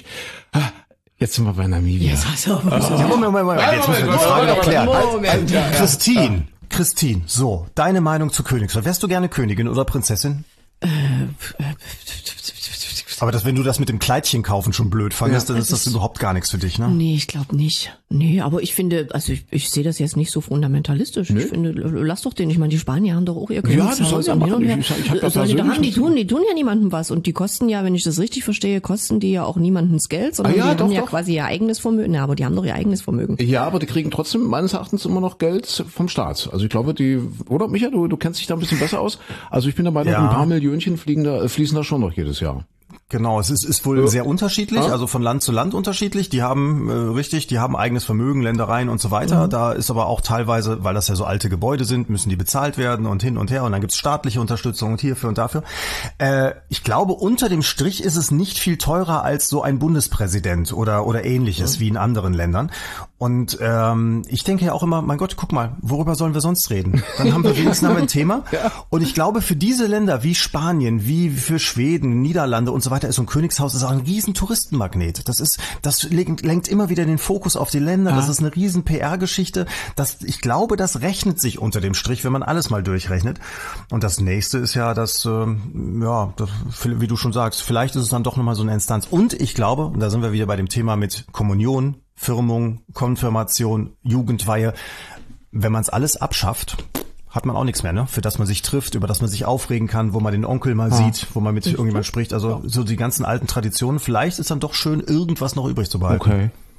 Jetzt sind wir bei Namibia. Jetzt hast du aber oh. ja, Moment, Moment, Moment. Jetzt müssen wir die Frage noch klären. Moment, ja, ja. Christine, Christine, so, deine Meinung zu Königshaus. Wärst du gerne Königin oder Prinzessin? Äh, Aber das, wenn du das mit dem Kleidchen kaufen schon blöd fandest, ja, dann ist das, das überhaupt gar nichts für dich, ne? Nee, ich glaube nicht. Nee, aber ich finde, also ich, ich sehe das jetzt nicht so fundamentalistisch. Nee? Ich finde, lass doch den. Ich meine, die Spanier haben doch auch ihr Königshaus. Ja, das soll ja machen. Ich, ich, ich hab das die, haben, die, tun, die tun ja niemandem was. Und die kosten ja, wenn ich das richtig verstehe, kosten die ja auch niemandens Geld, sondern ah, ja, die doch, haben ja doch. quasi ihr eigenes Vermögen. Ja, aber die haben doch ihr eigenes Vermögen. Ja, aber die kriegen trotzdem meines Erachtens immer noch Geld vom Staat. Also ich glaube, die, oder Micha, du, du kennst dich da ein bisschen besser aus. Also ich bin der Meinung, ja. ein paar Millionchen fliegen da, fließen da schon noch jedes Jahr. Genau, es ist, ist wohl ja. sehr unterschiedlich, ja. also von Land zu Land unterschiedlich. Die haben, äh, richtig, die haben eigenes Vermögen, Ländereien und so weiter. Mhm. Da ist aber auch teilweise, weil das ja so alte Gebäude sind, müssen die bezahlt werden und hin und her. Und dann gibt's staatliche Unterstützung und hierfür und dafür. Äh, ich glaube, unter dem Strich ist es nicht viel teurer als so ein Bundespräsident oder oder ähnliches mhm. wie in anderen Ländern. Und ähm, ich denke ja auch immer, mein Gott, guck mal, worüber sollen wir sonst reden? Dann haben wir wenigstens ein Thema. Ja. Und ich glaube, für diese Länder wie Spanien, wie für Schweden, Niederlande und so weiter, ist so ein Königshaus ist auch ein riesen Touristenmagnet. Das ist, das lenkt, lenkt immer wieder den Fokus auf die Länder. Ja. Das ist eine riesen P R-Geschichte. Das, ich glaube, das rechnet sich unter dem Strich, wenn man alles mal durchrechnet. Und das nächste ist ja, dass, ähm, ja, das, wie du schon sagst, vielleicht ist es dann doch nochmal so eine Instanz. Und ich glaube, und da sind wir wieder bei dem Thema mit Kommunion, Firmung, Konfirmation, Jugendweihe. Wenn man es alles abschafft, hat man auch nichts mehr, ne? Für das man sich trifft, über das man sich aufregen kann, wo man den Onkel mal ah. sieht, wo man mit irgendjemand spricht. Also so die ganzen alten Traditionen. Vielleicht ist dann doch schön, irgendwas noch übrig zu behalten. Okay.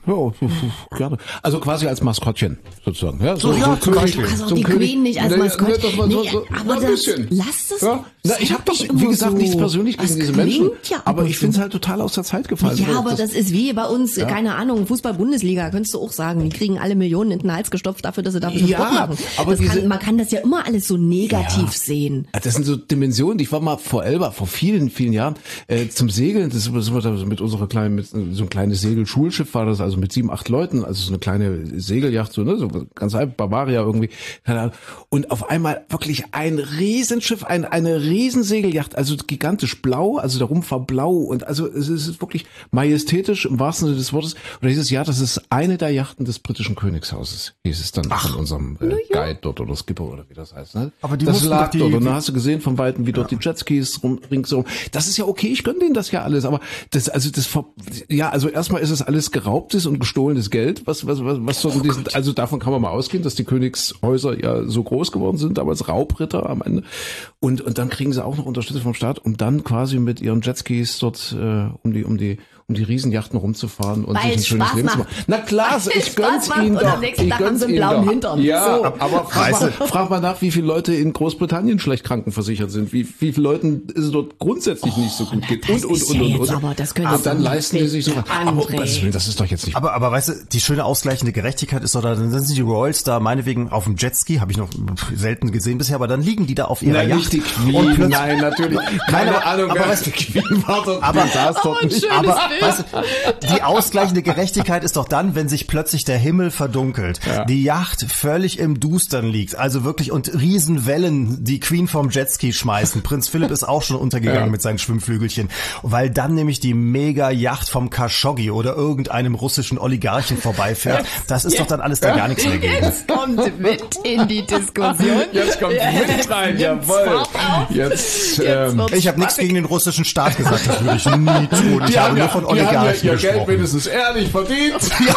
Ja, gerne. Also quasi als Maskottchen sozusagen. Ja, so, So, ja, so zum König- Beispiel. Du kannst auch so ein die König- Queen nicht als Nee, Maskottchen. nee, das war so- Nee, so- aber so ein das- bisschen. lass das- Ja. Na, ich habe doch, sag wie nicht gesagt, immer nichts so. persönlich gegen Das diese Menschen. klingt ja aber immer ich finde es so. halt total aus der Zeit gefallen. Ja, So, aber das ist wie bei uns, Ja. keine Ahnung, Fußball-Bundesliga, könntest du auch sagen, die kriegen alle Millionen in den Hals gestopft dafür, dass sie da ein bisschen Ja, Sport machen. aber Das diese- kann, man kann das ja immer alles so negativ Ja. sehen. Das sind so Dimensionen. Ich war mal vor Elba, vor vielen, vielen Jahren äh, zum Segeln. Das sind wir da mit unserer kleinen, mit so ein kleines Segelschulschiff war das, also mit sieben, acht Leuten, also so eine kleine Segelyacht, so ne, so ganz einfach Bavaria irgendwie. Keine Ahnung. Und auf einmal wirklich ein Riesenschiff, ein, eine Riesensegelyacht, also gigantisch blau, also der Rumpf war blau und also es ist wirklich majestätisch im wahrsten Sinne des Wortes. Und da hieß es, ja, das ist eine der Yachten des britischen Königshauses, hieß es dann von unserem äh, Guide dort oder Skipper oder wie das heißt. Ne? Aber die das mussten lag doch die- dort und die- dann hast du gesehen von Weitem, wie dort die Jetskis rum, ringsherum. Das ist ja okay, ich gönne denen das ja alles, aber das, also das, ver- ja, also erstmal ist es alles geraubtes und gestohlenes Geld, was, was, was, was so in diesen, also davon kann man mal ausgehen, dass die Königshäuser ja so groß geworden sind, damals Raubritter am Ende. Und, und dann kriegen sie auch noch Unterstützung vom Staat, um dann quasi mit ihren Jetskis dort, äh, um die, um die, um die Riesenjachten rumzufahren und Weil sich ein es schönes Spaß Leben zu macht. machen. Na klar, Weil es ich gönn's Spaß macht ihnen und doch. am nächsten Ich Tag haben gönn's sie einen ihnen blauen doch. Hintern. Ja, So. aber frag mal, frag mal nach, wie viele Leute in Großbritannien schlecht krankenversichert sind, wie, wie viele Leuten es dort grundsätzlich nicht so gut na, geht das und, und, ist und, ja und, jetzt und. aber, das können Und Sie dann doch leisten die nicht, sich so, bitte, aber um André. Gottes Willen, das ist doch jetzt nicht. Aber, aber weißt du, die schöne ausgleichende Gerechtigkeit ist doch da, dann sind die Royals da meinetwegen auf dem Jetski, habe ich noch selten gesehen bisher, aber dann liegen die da auf ihrer Nein, Yacht. nicht die Und Queen, plötzlich- nein, natürlich. Keine aber- Ahnung, aber wer weißt die du- Queen war dort, aber- die saß dort nicht. Aber weißt du, die ausgleichende Gerechtigkeit ist doch dann, wenn sich plötzlich der Himmel verdunkelt, Ja. die Yacht völlig im Dustern liegt, also wirklich und Riesenwellen die Queen vom Jetski schmeißen. Prinz Philipp ist auch schon untergegangen Ja. mit seinen Schwimmflügelchen, weil dann nämlich die Mega-Yacht vom Khashoggi oder irgendeinem russischen Oligarchen vorbeifährt. Das ist doch dann alles da gar nichts mehr gegen. Jetzt kommt mit in die Diskussion. Jetzt kommt mit rein, nimmt's jawohl. Fahrt auf. Jetzt, Jetzt ähm, wird's Ich habe nichts spaßig. gegen den russischen Staat gesagt, das würde ich nie tun. Ich die habe haben nur ja, von die haben ja Oligarchen ihr Geld gesprochen. wenigstens ehrlich verdient.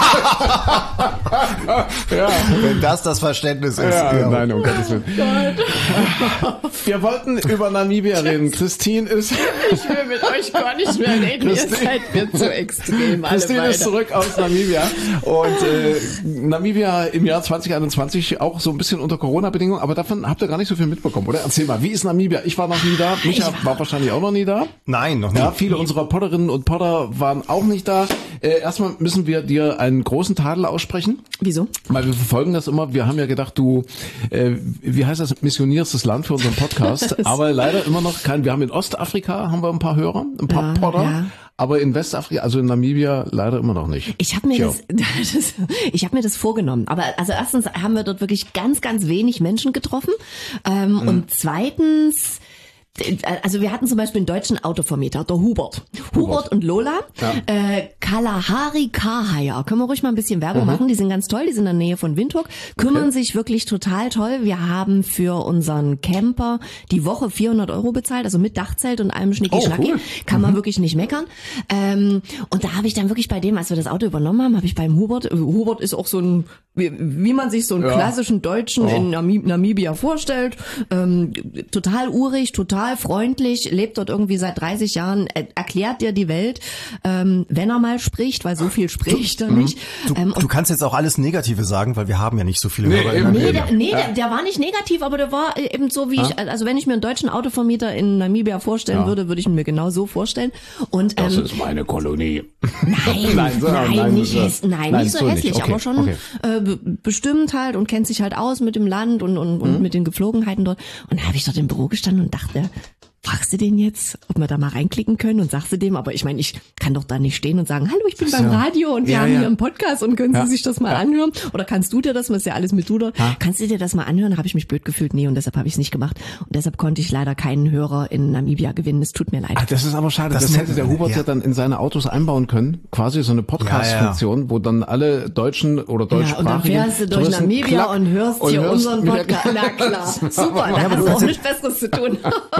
Ja. Wenn das das Verständnis ist. Ja, ja. nein, um Gottes Willen. Wir wollten über Namibia reden. Christine ist, Ich will mit euch gar nicht mehr reden. Ihr Christine- seid mir zu extrem. Alle Christine ist beide. zurück aus Namibia. Und äh, Namibia im Jahr zwanzig einundzwanzig auch so ein bisschen unter Corona-Bedingungen, aber davon habt ihr gar nicht so viel mitbekommen, oder? Erzähl mal, wie ist Namibia? Ich war noch nie da. Micha war wahrscheinlich auch noch nie da. Nein, noch nicht. Ja, viele unserer Potterinnen und Potter waren auch nicht da. Äh, erstmal müssen wir dir einen großen Tadel aussprechen. Wieso? Weil wir verfolgen das immer. Wir haben ja gedacht, du, äh, wie heißt das, missionierst das Land für unseren Podcast. Aber leider immer noch kein, wir haben in Ostafrika haben wir ein paar Hörer, ein paar Ja, Potter. ja. Aber in Westafrika, also in Namibia, leider immer noch nicht. Ich habe mir Tja. das, das ich habe mir das vorgenommen. Aber also erstens haben wir dort wirklich ganz, ganz wenig Menschen getroffen. Ähm, Mhm. Und zweitens, also wir hatten zum Beispiel einen deutschen Autovermieter, der Hubert. Hubert und Lola. Ja. Äh, Kalahari Car Hire. Können wir ruhig mal ein bisschen Werbung machen. Die sind ganz toll, die sind in der Nähe von Windhoek. Kümmern Okay. sich wirklich total toll. Wir haben für unseren Camper die Woche vierhundert Euro bezahlt, also mit Dachzelt und allem Schnicki-Schnacki. Oh, cool. Kann man wirklich nicht meckern. Ähm, und da habe ich dann wirklich bei dem, als wir das Auto übernommen haben, habe ich beim Hubert, äh, Hubert ist auch so ein, wie, wie man sich so einen Ja. klassischen Deutschen Oh. in Namib- Namibia vorstellt, ähm, total urig, total freundlich, lebt dort irgendwie seit dreißig Jahren, er, erklärt dir die Welt, ähm, wenn er mal spricht, weil so viel spricht er nicht. Du, Ähm, du kannst jetzt auch alles Negative sagen, weil wir haben ja nicht so viele Nee, Hörer. eben. in Nee, Namibia. der, nee der, der war nicht negativ, aber der war eben so, wie ich, also wenn ich mir einen deutschen Autovermieter in Namibia vorstellen Ja. würde, würde ich ihn mir genau so vorstellen. Und Das ähm, ist meine Kolonie. Nein, Nein, so- nein, nein, nicht, so- häss- nein, nein, nicht so, so nicht. hässlich, Okay, aber schon okay. äh, be- bestimmt halt und kennt sich halt aus mit dem Land und, und, und mit den Geflogenheiten dort. Und da habe ich dort im Büro gestanden und dachte, fragst du den jetzt, ob wir da mal reinklicken können und sagst du dem, aber ich meine, ich kann doch da nicht stehen und sagen, hallo, ich bin beim Radio und wir Ja, haben ja. hier einen Podcast und können Ja. Sie sich das mal anhören? Oder kannst du dir das, was ist ja alles mit du dort, kannst du dir das mal anhören? Habe ich mich blöd gefühlt, nee, und deshalb habe ich es nicht gemacht. Und deshalb konnte ich leider keinen Hörer in Namibia gewinnen, es tut mir leid. Ah, das ist aber schade. Das, Das hätte der nennt- Hubert ja. ja. dann in seine Autos einbauen können. Quasi so eine Podcast-Funktion, wo dann alle Deutschen oder Ja, und dann deutschsprachigen fährst du durch Touristen Namibia klack und hörst und hier hörst unseren mir- Podcast. Na klar, super, da aber hast du du auch kannst nichts Besseres zu tun. Du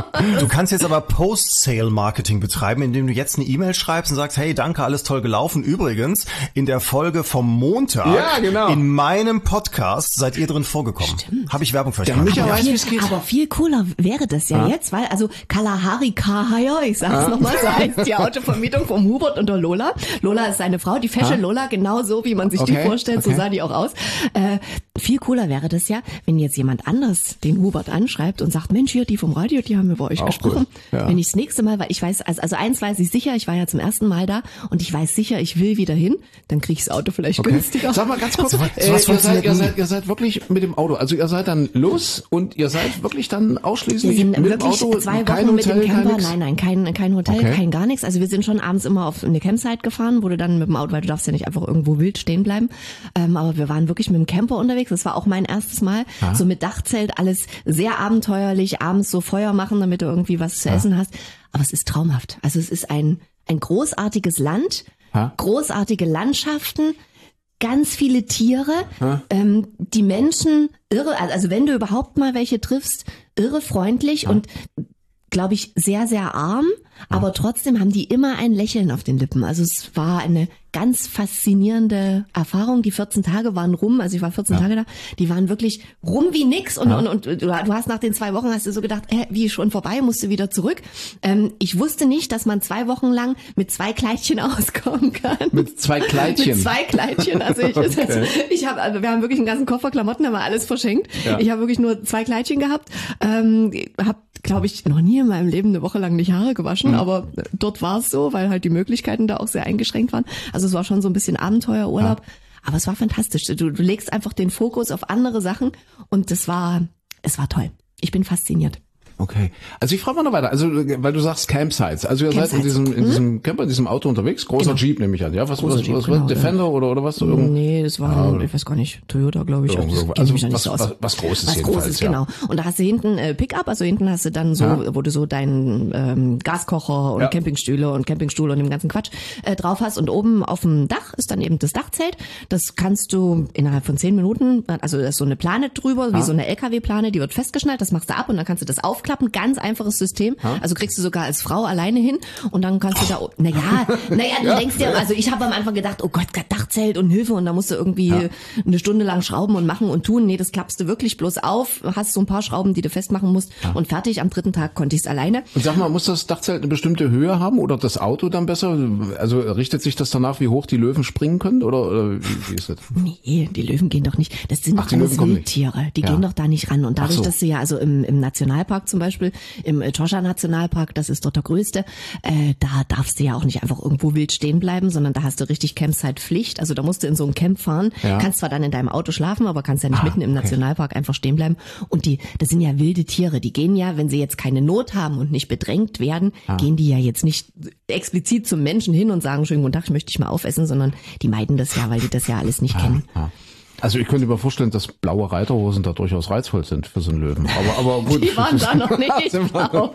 kannst jetzt aber Post-Sale-Marketing betreiben, indem du jetzt eine E-Mail schreibst und sagst, hey, danke, alles toll gelaufen. Übrigens, in der Folge vom Montag, ja, genau. in meinem Podcast seid ihr drin vorgekommen. Habe ich Werbung für euch gemacht. Micha Aber weiß, viel, wie es geht. aber viel cooler wäre das ja, ja jetzt, weil also Kalahari Kahaya, ich sag's ja. nochmal, so heißt die Autovermietung vom Hubert und der Lola. Lola ist seine Frau, die fesche ja. Lola, genau so, wie man sich okay. die vorstellt, okay. so sah die auch aus. Äh, viel cooler wäre das ja, wenn jetzt jemand anders den Hubert anschreibt und sagt, Mensch, hier, die vom Radio, die haben über euch auch gesprochen. Ja. Wenn ich das nächste Mal, weil ich weiß, also, also eins weiß ich sicher, ich war ja zum ersten Mal da und ich weiß sicher, ich will wieder hin, dann krieg ich das Auto vielleicht okay. günstiger. Sag mal ganz kurz, so, äh, so was ihr, seid, ihr, nie. seid, ihr seid wirklich mit dem Auto, also ihr seid dann los und ihr seid wirklich dann ausschließlich wir sind mit wirklich dem Auto, zwei kein Wochen Hotel, mit dem Camper, kein nix? nein, nein, kein, kein Hotel, Okay. kein gar nichts. Also wir sind schon abends immer auf eine Campsite gefahren, wo du dann mit dem Auto, weil du darfst ja nicht einfach irgendwo wild stehen bleiben, ähm, aber wir waren wirklich mit dem Camper unterwegs, das war auch mein erstes Mal, ja. so mit Dachzelt, alles sehr abenteuerlich, abends so Feuer machen, damit du irgendwie was zu ja. essen hast, aber es ist traumhaft. Also es ist ein, ein großartiges Land, ja. großartige Landschaften, ganz viele Tiere, ähm, die Menschen irre, also wenn du überhaupt mal welche triffst, irre freundlich ja. und glaube ich sehr, sehr arm, ja. aber trotzdem haben die immer ein Lächeln auf den Lippen. Also es war eine ganz faszinierende Erfahrung. Die vierzehn Tage waren rum, also ich war vierzehn ja. Tage da, die waren wirklich rum wie nix und, ja. und, und, und du hast nach den zwei Wochen hast du so gedacht, äh, wie schon vorbei, musst du wieder zurück. Ähm, ich wusste nicht, dass man zwei Wochen lang mit zwei Kleidchen auskommen kann. Mit zwei Kleidchen? Mit zwei Kleidchen. Also ich, okay. also ich habe, also wir haben wirklich einen ganzen Koffer Klamotten, haben wir alles verschenkt. Ja. Ich habe wirklich nur zwei Kleidchen gehabt, ähm, habe glaube ich, noch nie in meinem Leben eine Woche lang nicht Haare gewaschen, mhm. aber dort war es so, weil halt die Möglichkeiten da auch sehr eingeschränkt waren. Also es war schon so ein bisschen Abenteuerurlaub, ja. aber es war fantastisch. Du, du legst einfach den Fokus auf andere Sachen und das war, es war toll. Ich bin fasziniert. Okay. Also ich frage mal noch weiter. Also, weil du sagst Campsites. Also ihr Campsites. seid in diesem, in diesem hm? Camper, in diesem Auto unterwegs. Großer genau. Jeep nehme ich an. Ja, was, was, Jeep, was, was genau, Defender ja. oder, oder was? Irgend... Nee, das war, ah, ich weiß gar nicht, Toyota, glaube ich. Irgendwo. Also was, was, was, was Großes was jedenfalls. Großes, ja. genau. Und da hast du hinten äh, Pickup, also hinten hast du dann so, ja. wo du so deinen ähm, Gaskocher und ja. Campingstühle und Campingstuhl und dem ganzen Quatsch äh, drauf hast. Und oben auf dem Dach ist dann eben das Dachzelt. Das kannst du innerhalb von zehn Minuten, also da ist so eine Plane drüber, ja. wie so eine L K W-Plane, die wird festgeschnallt, das machst du ab und dann kannst du das aufklappen. Ganz einfaches System. Ja. Also kriegst du sogar als Frau alleine hin und dann kannst du da, naja, naja, du ja. denkst dir, also ich habe am Anfang gedacht, oh Gott, Dachzelt und Hilfe und da musst du irgendwie ja. eine Stunde lang schrauben und machen und tun. Nee, das klappst du wirklich bloß auf, hast so ein paar Schrauben, die du festmachen musst ja. und fertig. Am dritten Tag konnte ich es alleine. Und sag mal, muss das Dachzelt eine bestimmte Höhe haben oder das Auto dann besser? Also richtet sich das danach, wie hoch die Löwen springen können oder, oder wie, wie ist das? Nee, die Löwen gehen doch nicht. Das sind Ach, doch alles Wildtiere. Die ja. gehen doch da nicht ran. Und dadurch, so. dass du ja also im, im Nationalpark zum Beispiel, im Etosha Nationalpark, das ist dort der größte, äh, da darfst du ja auch nicht einfach irgendwo wild stehen bleiben, sondern da hast du richtig Campsite-Pflicht. Also da musst du in so ein Camp fahren, ja. kannst zwar dann in deinem Auto schlafen, aber kannst ja nicht ah, mitten im okay. Nationalpark einfach stehen bleiben. Und die, das sind ja wilde Tiere, die gehen ja, wenn sie jetzt keine Not haben und nicht bedrängt werden, ah. gehen die ja jetzt nicht explizit zum Menschen hin und sagen, schönen guten Tag, ich möchte dich mal aufessen, sondern die meiden das ja, weil die das ja alles nicht ah, kennen. Ah. Also ich könnte mir vorstellen, dass blaue Reiterhosen da durchaus reizvoll sind für so einen Löwen. Aber, aber gut. Die waren da noch nicht. Aber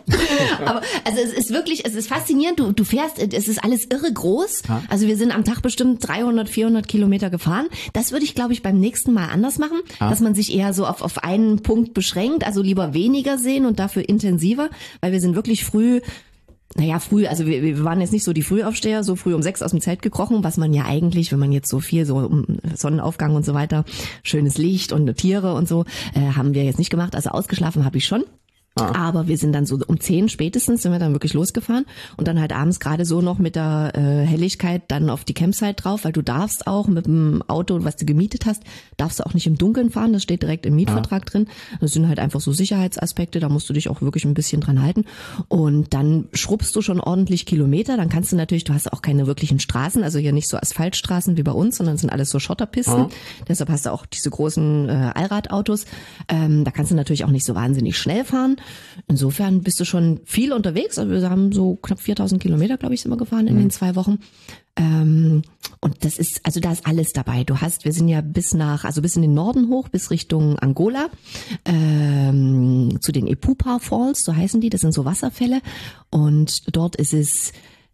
also es ist wirklich, es ist faszinierend. Du, du fährst, es ist alles irre groß. Ja. Also wir sind am Tag bestimmt dreihundert, vierhundert Kilometer gefahren. Das würde ich, glaube ich, beim nächsten Mal anders machen, ja. dass man sich eher so auf, auf einen Punkt beschränkt. Also lieber weniger sehen und dafür intensiver, weil wir sind wirklich früh Naja, früh, also wir, wir waren jetzt nicht so die Frühaufsteher, so früh um sechs aus dem Zelt gekrochen, was man ja eigentlich, wenn man jetzt so viel, so Sonnenaufgang und so weiter, schönes Licht und Tiere und so, äh, haben wir jetzt nicht gemacht. Also ausgeschlafen habe ich schon. Ah. Aber wir sind dann so um zehn spätestens sind wir dann wirklich losgefahren und dann halt abends gerade so noch mit der äh, Helligkeit dann auf die Campsite drauf, weil du darfst auch mit dem Auto, was du gemietet hast, darfst du auch nicht im Dunkeln fahren, das steht direkt im Mietvertrag ah. drin. Das sind halt einfach so Sicherheitsaspekte, da musst du dich auch wirklich ein bisschen dran halten und dann schrubbst du schon ordentlich Kilometer, dann kannst du natürlich, du hast auch keine wirklichen Straßen, also hier nicht so Asphaltstraßen wie bei uns, sondern es sind alles so Schotterpisten, ah. deshalb hast du auch diese großen äh, Allradautos, ähm, da kannst du natürlich auch nicht so wahnsinnig schnell fahren. Insofern bist du schon viel unterwegs. Also wir haben so knapp viertausend Kilometer, glaube ich, sind wir gefahren in mhm. den zwei Wochen. Ähm, und das ist, also da ist alles dabei. Du hast, wir sind ja bis nach, also bis in den Norden hoch, bis Richtung Angola, ähm, zu den Epupa Falls, so heißen die. Das sind so Wasserfälle. Und dort ist es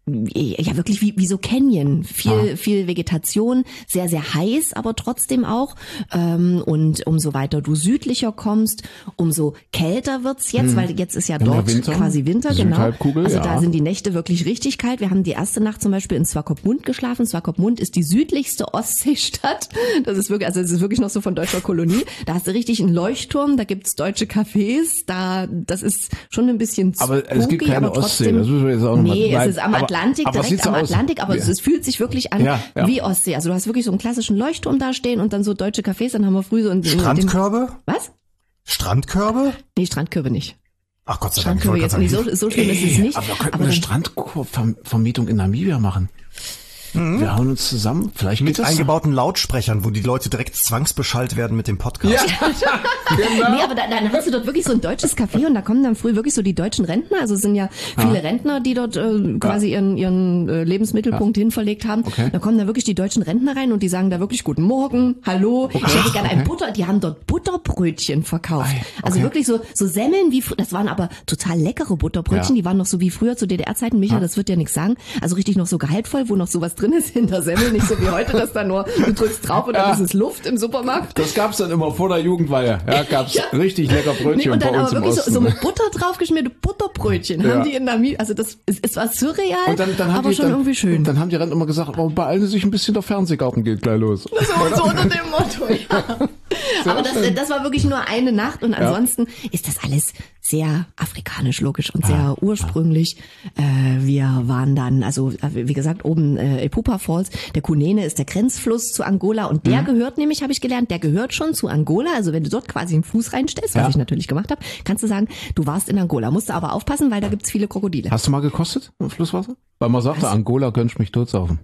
ja wirklich wie, wie so Canyon, viel, ah. viel Vegetation, sehr, sehr heiß, aber trotzdem auch. Ähm, und umso weiter du südlicher kommst, umso kälter wird's jetzt, hm. weil jetzt ist ja dort Winter, quasi Winter, genau. Also ja. da sind die Nächte wirklich richtig kalt. Wir haben die erste Nacht zum Beispiel in Swakopmund geschlafen. Swakopmund ist die südlichste Ostseestadt. Das ist wirklich, also es ist wirklich noch so von deutscher Kolonie. Da hast du richtig einen Leuchtturm, da gibt's deutsche Cafés, da, das ist schon ein bisschen spooky, aber es gibt keine aber trotzdem, Ostsee, das müssen wir jetzt auch noch nee, mal, es ist am aber, Atlantik, aber direkt am Atlantik, aber ja. es, es fühlt sich wirklich an ja, ja. wie Ostsee. Also du hast wirklich so einen klassischen Leuchtturm da stehen und dann so deutsche Cafés, dann haben wir früh so ein Strandkörbe? Was? Strandkörbe? Nee, Strandkörbe nicht. Ach Gott sei Dank. Strandkörbe jetzt nicht, so, so schlimm ist es nicht. Aber wir könnten aber eine Strandvermietung in Namibia machen. Mhm. Wir hauen uns zusammen, vielleicht mit das eingebauten Lautsprechern, wo die Leute direkt zwangsbeschallt werden mit dem Podcast. Ja. Genau. Nee, aber da, dann hast du dort wirklich so ein deutsches Café und da kommen dann früh wirklich so die deutschen Rentner. Also es sind ja viele ah. Rentner, die dort äh, quasi ja. ihren, ihren äh, Lebensmittelpunkt ja. hinverlegt haben. Okay. Da kommen dann wirklich die deutschen Rentner rein und die sagen da wirklich Guten Morgen, Hallo. Okay. Ich hätte gerne okay. ein Butter. Die haben dort Butterbrötchen verkauft. Okay. Also wirklich so so Semmeln wie das waren aber total leckere Butterbrötchen. Ja. Die waren noch so wie früher zu D D R-Zeiten. Micha, ja. das wird ja nichts sagen. Also richtig noch so gehaltvoll, wo noch sowas drin ist hinter Semmeln. Nicht so wie heute, dass da nur du drückst drauf und dann ja. ist es Luft im Supermarkt. Das gab's dann immer vor der Jugendweihe. Ja, gab's ja. richtig lecker Brötchen nee, und dann bei uns aber wirklich im Osten. So, so mit Butter draufgeschmierte Butterbrötchen ja. haben die in Namibia. Also das es, es war surreal, und dann, dann aber die, schon dann, irgendwie schön. Dann haben die Rentner immer gesagt, oh, beeilen Sie sich ein bisschen, der Fernsehgarten geht gleich los. So, so unter dem Motto, ja. Aber das, das war wirklich nur eine Nacht und ansonsten ja. ist das alles sehr afrikanisch logisch und sehr ah, ursprünglich. Ah. Äh, wir waren dann, also wie gesagt, oben äh, Epupa Falls. Der Kunene ist der Grenzfluss zu Angola und der mhm. gehört nämlich, habe ich gelernt, der gehört schon zu Angola. Also wenn du dort quasi einen Fuß reinstellst, was ja. ich natürlich gemacht habe, kannst du sagen, du warst in Angola. Musst du aber aufpassen, weil da gibt's viele Krokodile. Hast du mal gekostet im Flusswasser? Weil man sagte, was? Angola könnte ich mich totsaufen.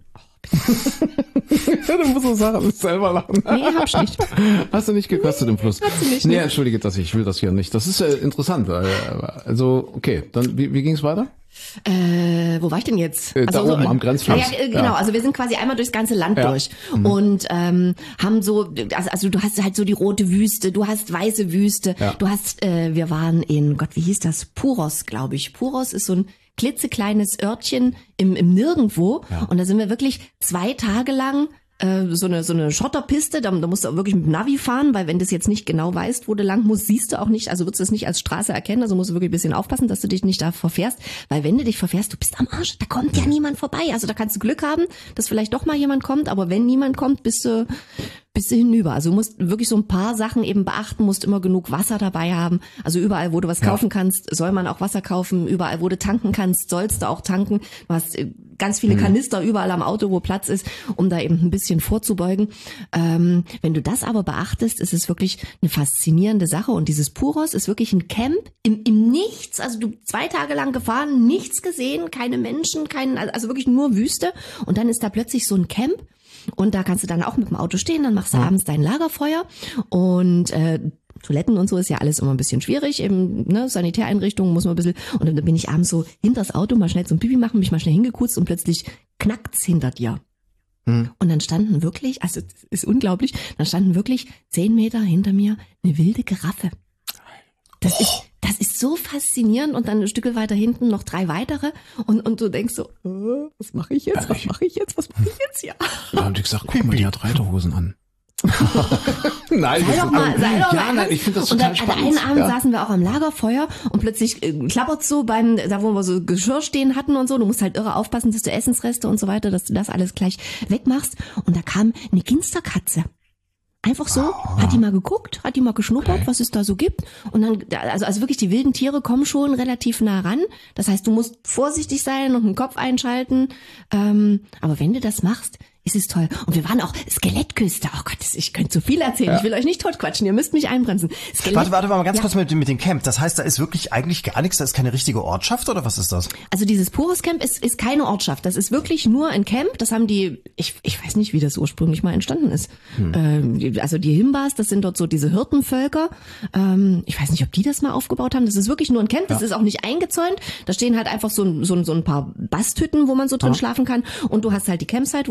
Du musst so sagen, du selber lachen. Nee, hab ich nicht. Hast du nicht gekostet im Fluss? Hast du nicht. Nee, nicht. entschuldige das, ich will das hier nicht. Das ist äh, interessant. Also, okay, dann wie, wie ging's weiter? Äh, wo war ich denn jetzt? Äh, da also, oben so, am Grenzfluss. Ja, genau, ja. Also wir sind quasi einmal durchs ganze Land ja. durch mhm. und ähm, haben so, also, also du hast halt so die rote Wüste, du hast weiße Wüste, ja. du hast, äh, wir waren in, Gott, wie hieß das? Puros, glaube ich. Puros ist so ein klitzekleines Örtchen im, im Nirgendwo ja. und da sind wir wirklich zwei Tage lang äh, so eine so eine Schotterpiste, da, da musst du auch wirklich mit dem Navi fahren, weil wenn du es jetzt nicht genau weißt, wo du lang musst, siehst du auch nicht, also würdest du es nicht als Straße erkennen, also musst du wirklich ein bisschen aufpassen, dass du dich nicht da verfährst, weil wenn du dich verfährst, du bist am Arsch, da kommt ja niemand vorbei, also da kannst du Glück haben, dass vielleicht doch mal jemand kommt, aber wenn niemand kommt, bist du bist du hinüber. Also du musst wirklich so ein paar Sachen eben beachten, musst immer genug Wasser dabei haben. Also überall, wo du was kaufen ja. kannst, soll man auch Wasser kaufen. Überall, wo du tanken kannst, sollst du auch tanken. Du hast ganz viele Kanister überall am Auto, wo Platz ist, um da eben ein bisschen vorzubeugen. Ähm, wenn du das aber beachtest, ist es wirklich eine faszinierende Sache. Und dieses Puros ist wirklich ein Camp im, im Nichts. Also du zwei Tage lang gefahren, nichts gesehen, keine Menschen, kein, also wirklich nur Wüste. Und dann ist da plötzlich so ein Camp. Und da kannst du dann auch mit dem Auto stehen, dann machst du ja. abends dein Lagerfeuer und äh, Toiletten und so ist ja alles immer ein bisschen schwierig, eben ne, Sanitäreinrichtungen muss man ein bisschen, und dann bin ich abends so hinter das Auto mal schnell zum Pipi machen, mich mal schnell hingekutzt und plötzlich knackt's hinter dir. Hm. Und dann standen wirklich, also das ist unglaublich, dann standen wirklich zehn Meter hinter mir eine wilde Giraffe. Das oh. ist Das ist so faszinierend und dann ein Stück weiter hinten noch drei weitere und und du denkst so, äh, was mache ich jetzt, was mache ich jetzt, was mache ich jetzt, ja. Da haben die gesagt, guck mal, die hat Reiterhosen an. Nein, sei doch mal, sei doch ja, mal nein, ich finde das total und dann, spannend. An einem Abend ja. saßen wir auch am Lagerfeuer und plötzlich äh, klappert so beim, da wo wir so Geschirr stehen hatten und so, du musst halt irre aufpassen, dass du Essensreste und so weiter, dass du das alles gleich wegmachst und da kam eine Ginsterkatze. Einfach so, oh. hat die mal geguckt, hat die mal geschnuppert, okay. was es da so gibt. Und dann, also, also wirklich die wilden Tiere kommen schon relativ nah ran. Das heißt, du musst vorsichtig sein und den Kopf einschalten. Ähm, aber wenn du das machst, ist es toll. Und wir waren auch Skelettküste. Oh Gott, ich könnte so viel erzählen. Ja. Ich will euch nicht totquatschen. Ihr müsst mich einbremsen. Skelett, warte, warte mal ganz ja. kurz mit, mit dem Camp. Das heißt, da ist wirklich eigentlich gar nichts. Da ist keine richtige Ortschaft oder was ist das? Also dieses Puros Camp ist, ist keine Ortschaft. Das ist wirklich nur ein Camp. Das haben die, ich, ich weiß nicht, wie das ursprünglich mal entstanden ist. Hm. Ähm, also die Himbas, das sind dort so diese Hirtenvölker. Ähm, ich weiß nicht, ob die das mal aufgebaut haben. Das ist wirklich nur ein Camp. Das ja. ist auch nicht eingezäunt. Da stehen halt einfach so, so, so ein paar Basthütten, wo man so drin ja. schlafen kann. Und du hast halt die Campsite, wo du mit dem Auto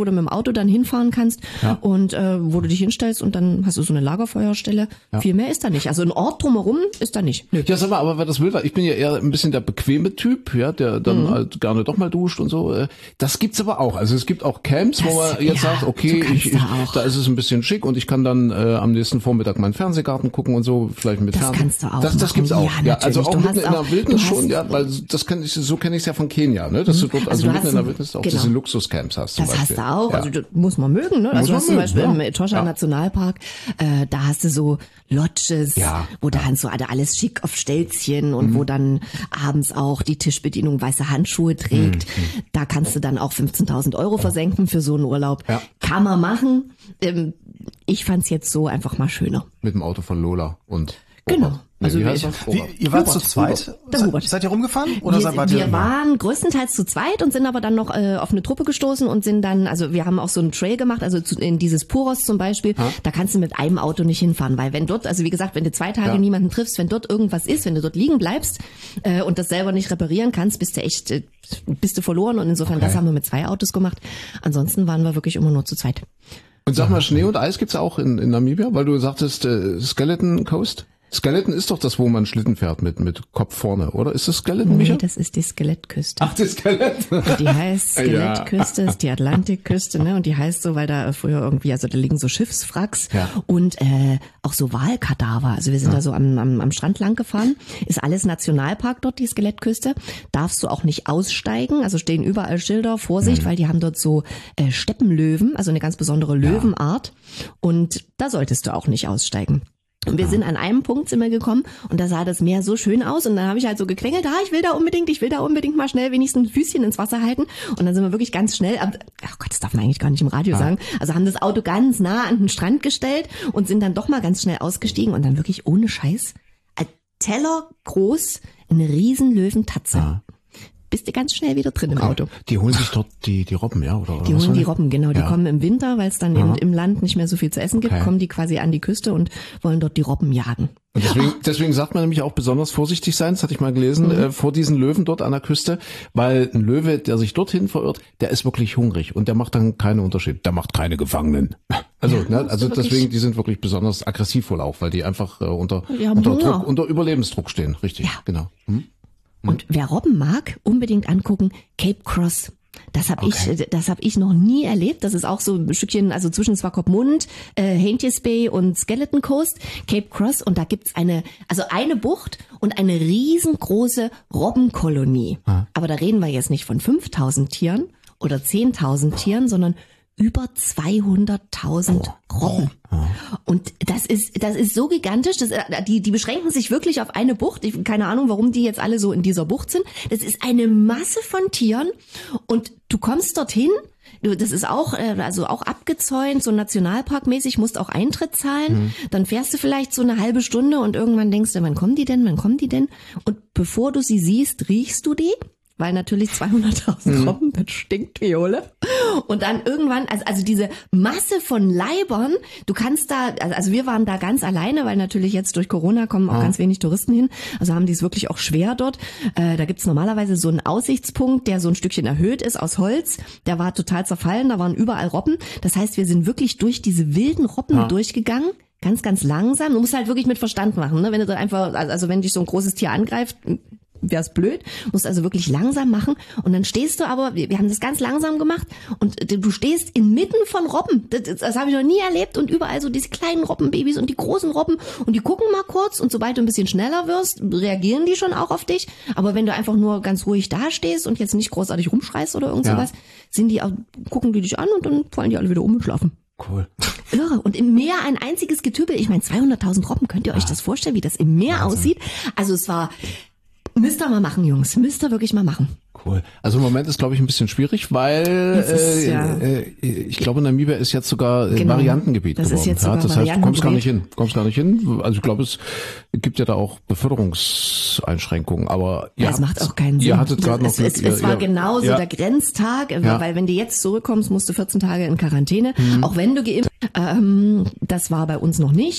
Auto dann hinfahren kannst Ja. und äh, wo du dich hinstellst und dann hast du so eine Lagerfeuerstelle. Ja. Viel mehr ist da nicht. Also ein Ort drumherum ist da nicht. Nö. Ja, sag mal, aber wer das will, weil ich bin ja eher ein bisschen der bequeme Typ, ja, der dann Mhm. halt gerne doch mal duscht und so. Das gibt's aber auch. Also es gibt auch Camps, wo Das- man jetzt ja, sagt, okay, du kannst ich, da ich, auch. da ist es ein bisschen schick und ich kann dann äh, am nächsten Vormittag meinen Fernsehgarten gucken und so, vielleicht mit Das Fernsehen. kannst du auch Das, das machen. gibt's auch. Ja, Ja, also natürlich. auch Du mitten hast in der auch- Wildnis du schon, hast- ja, weil das kenn ich, so kenne ich es ja von Kenia, ne, dass du dort Also also, du mitten hast in der ein- Wildnis auch genau. diese Luxuscamps hast. Zum Das Beispiel. hast du auch, Ja. also das muss man mögen, ne? Also man du hast zum mögen, Beispiel ja. im Etosha Ja. Nationalpark, äh, da hast du so Lodges, Ja, wo dann so alle- alles schick auf Stelzchen und wo dann abends auch die Tischbedienung weiße Handschuhe trägt. Da kannst du dann auch fünfzehntausend Euro versenken für so einen Urlaub. Ja. Kann man machen. Ähm, ich fand's jetzt so einfach mal schöner. Mit dem Auto von Lola und Genau. Robert. Also wie wir- heißt er? Wie, Robert. ihr wart Hubert. zu zweit? Hubert. Der Se- Hubert. Seid ihr rumgefahren? Oder seid Wir, ihr wir waren größtenteils zu zweit und sind aber dann noch äh, auf eine Truppe gestoßen und sind dann, also wir haben auch so einen Trail gemacht, also zu, in dieses Puros zum Beispiel, da kannst du mit einem Auto nicht hinfahren, weil wenn dort, also wie gesagt, wenn du zwei Tage Ja. niemanden triffst, wenn dort irgendwas ist, wenn du dort liegen bleibst äh, und das selber nicht reparieren kannst, bist du echt, äh, bist du verloren und insofern, Okay. das haben wir mit zwei Autos gemacht. Ansonsten waren wir wirklich immer nur zu zweit. Und sag mal, Schnee und Eis gibt's auch in, in Namibia, weil du sagtest, äh, Skeleton Coast? Skeleton ist doch das, wo man Schlitten fährt mit, mit Kopf vorne, oder? Ist das Skeleton, Micha? Nee, das ist die Skelettküste. Ach, das Skeleton. Die heißt Ja. Skelettküste, ist die Atlantikküste, ne? Und die heißt so, weil da früher irgendwie, also da liegen so Schiffswracks Ja. und äh, auch so Walkadaver. Also wir sind da so am, am, am Strand lang gefahren. Ist alles Nationalpark dort, die Skelettküste. Darfst du auch nicht aussteigen. Also stehen überall Schilder, Vorsicht, weil die haben dort so äh, Steppenlöwen, also eine ganz besondere Löwenart. Und da solltest du auch nicht aussteigen. Und wir sind an einem Punkt sind wir gekommen und da sah das Meer so schön aus und dann habe ich halt so gequengelt, ah, ich will da unbedingt, ich will da unbedingt mal schnell wenigstens ein Füßchen ins Wasser halten und dann sind wir wirklich ganz schnell, ab, ach Gott, das darf man eigentlich gar nicht im Radio sagen, also haben das Auto ganz nah an den Strand gestellt und sind dann doch mal ganz schnell ausgestiegen und dann wirklich ohne Scheiß, ein Teller groß, eine riesen Löwentatze. Ja. Bist du ganz schnell wieder drin im Auto. Die holen sich dort die, die Robben, ja? Oder, oder Die was holen war die das? Robben, genau. Die Ja. kommen im Winter, weil es dann im, im Land nicht mehr so viel zu essen gibt, Okay. kommen die quasi an die Küste und wollen dort die Robben jagen. Und deswegen, deswegen sagt man nämlich auch besonders vorsichtig sein, das hatte ich mal gelesen, äh, vor diesen Löwen dort an der Küste, weil ein Löwe, der sich dorthin verirrt, der ist wirklich hungrig und der macht dann keinen Unterschied. Der macht keine Gefangenen. Also, ne, also wirklich- deswegen, die sind wirklich besonders aggressiv wohl auch, weil die einfach äh, unter, Die haben unter Hunger. Druck, unter Überlebensdruck stehen. Richtig, Ja. genau. Hm? Und wer Robben mag, unbedingt angucken, Cape Cross. Das habe ich, das habe ich noch nie erlebt. Das ist auch so ein Stückchen, also zwischen Swakopmund, äh, Haentjes Bay und Skeleton Coast, Cape Cross. Und da gibt's eine, also eine Bucht und eine riesengroße Robbenkolonie. Aber da reden wir jetzt nicht von fünftausend Tieren oder zehntausend Tieren, sondern über zweihunderttausend Robben. Und das ist, das ist so gigantisch, dass, äh, die, die beschränken sich wirklich auf eine Bucht. Ich, keine Ahnung, warum die jetzt alle so in dieser Bucht sind. Das ist eine Masse von Tieren und du kommst dorthin. Du, das ist auch, äh, also auch abgezäunt, so nationalparkmäßig, musst auch Eintritt zahlen. Dann fährst du vielleicht so eine halbe Stunde und irgendwann denkst du, wann kommen die denn, wann kommen die denn? Und bevor du sie siehst, riechst du die. Weil natürlich zweihunderttausend Robben, das stinkt wie Ole. Und dann irgendwann, also, also diese Masse von Leibern, du kannst da, also wir waren da ganz alleine, weil natürlich jetzt durch Corona kommen auch ganz wenig Touristen hin. Also haben die es wirklich auch schwer dort. Äh, da gibt's normalerweise so einen Aussichtspunkt, der so ein Stückchen erhöht ist aus Holz. Der war total zerfallen, da waren überall Robben. Das heißt, wir sind wirklich durch diese wilden Robben Ja. durchgegangen. Ganz, ganz langsam. Du musst halt wirklich mit Verstand machen, ne? Wenn du da einfach, also wenn dich so ein großes Tier angreift, wär's blöd, musst also wirklich langsam machen und dann stehst du aber, wir, wir haben das ganz langsam gemacht und du stehst inmitten von Robben, das, das, das habe ich noch nie erlebt und überall so diese kleinen Robbenbabys und die großen Robben und die gucken mal kurz und sobald du ein bisschen schneller wirst, reagieren die schon auch auf dich, aber wenn du einfach nur ganz ruhig dastehst und jetzt nicht großartig rumschreist oder irgend Ja. sowas, sind die, auch, gucken die dich an und dann fallen die alle wieder um und schlafen. Cool. Irre. Und im Meer ein einziges Getübel, ich meine zweihunderttausend Robben, könnt ihr euch das vorstellen, wie das im Meer aussieht? Also es war, müsst ihr mal machen, Jungs. Müsst ihr wirklich mal machen. Cool. Also im Moment ist, glaube ich, ein bisschen schwierig, weil Das ist, äh, ja. äh, ich glaube, Namibia ist jetzt sogar äh, Genau. Variantengebiet Das ist geworden. jetzt ja, sogar das heißt, du kommst gar nicht hin. Variantengebiet. Du kommst gar nicht hin. Also ich glaube, es gibt ja da auch Beförderungseinschränkungen, aber Ja, ihr es macht habt- auch keinen Sinn. Ihr hattet gerade noch es, Glück. es, ihr, es war ihr, genau so ja. der Grenztag, äh, Ja. weil wenn du jetzt zurückkommst, musst du vierzehn Tage in Quarantäne, auch wenn du geimpft, ähm, das war bei uns noch nicht.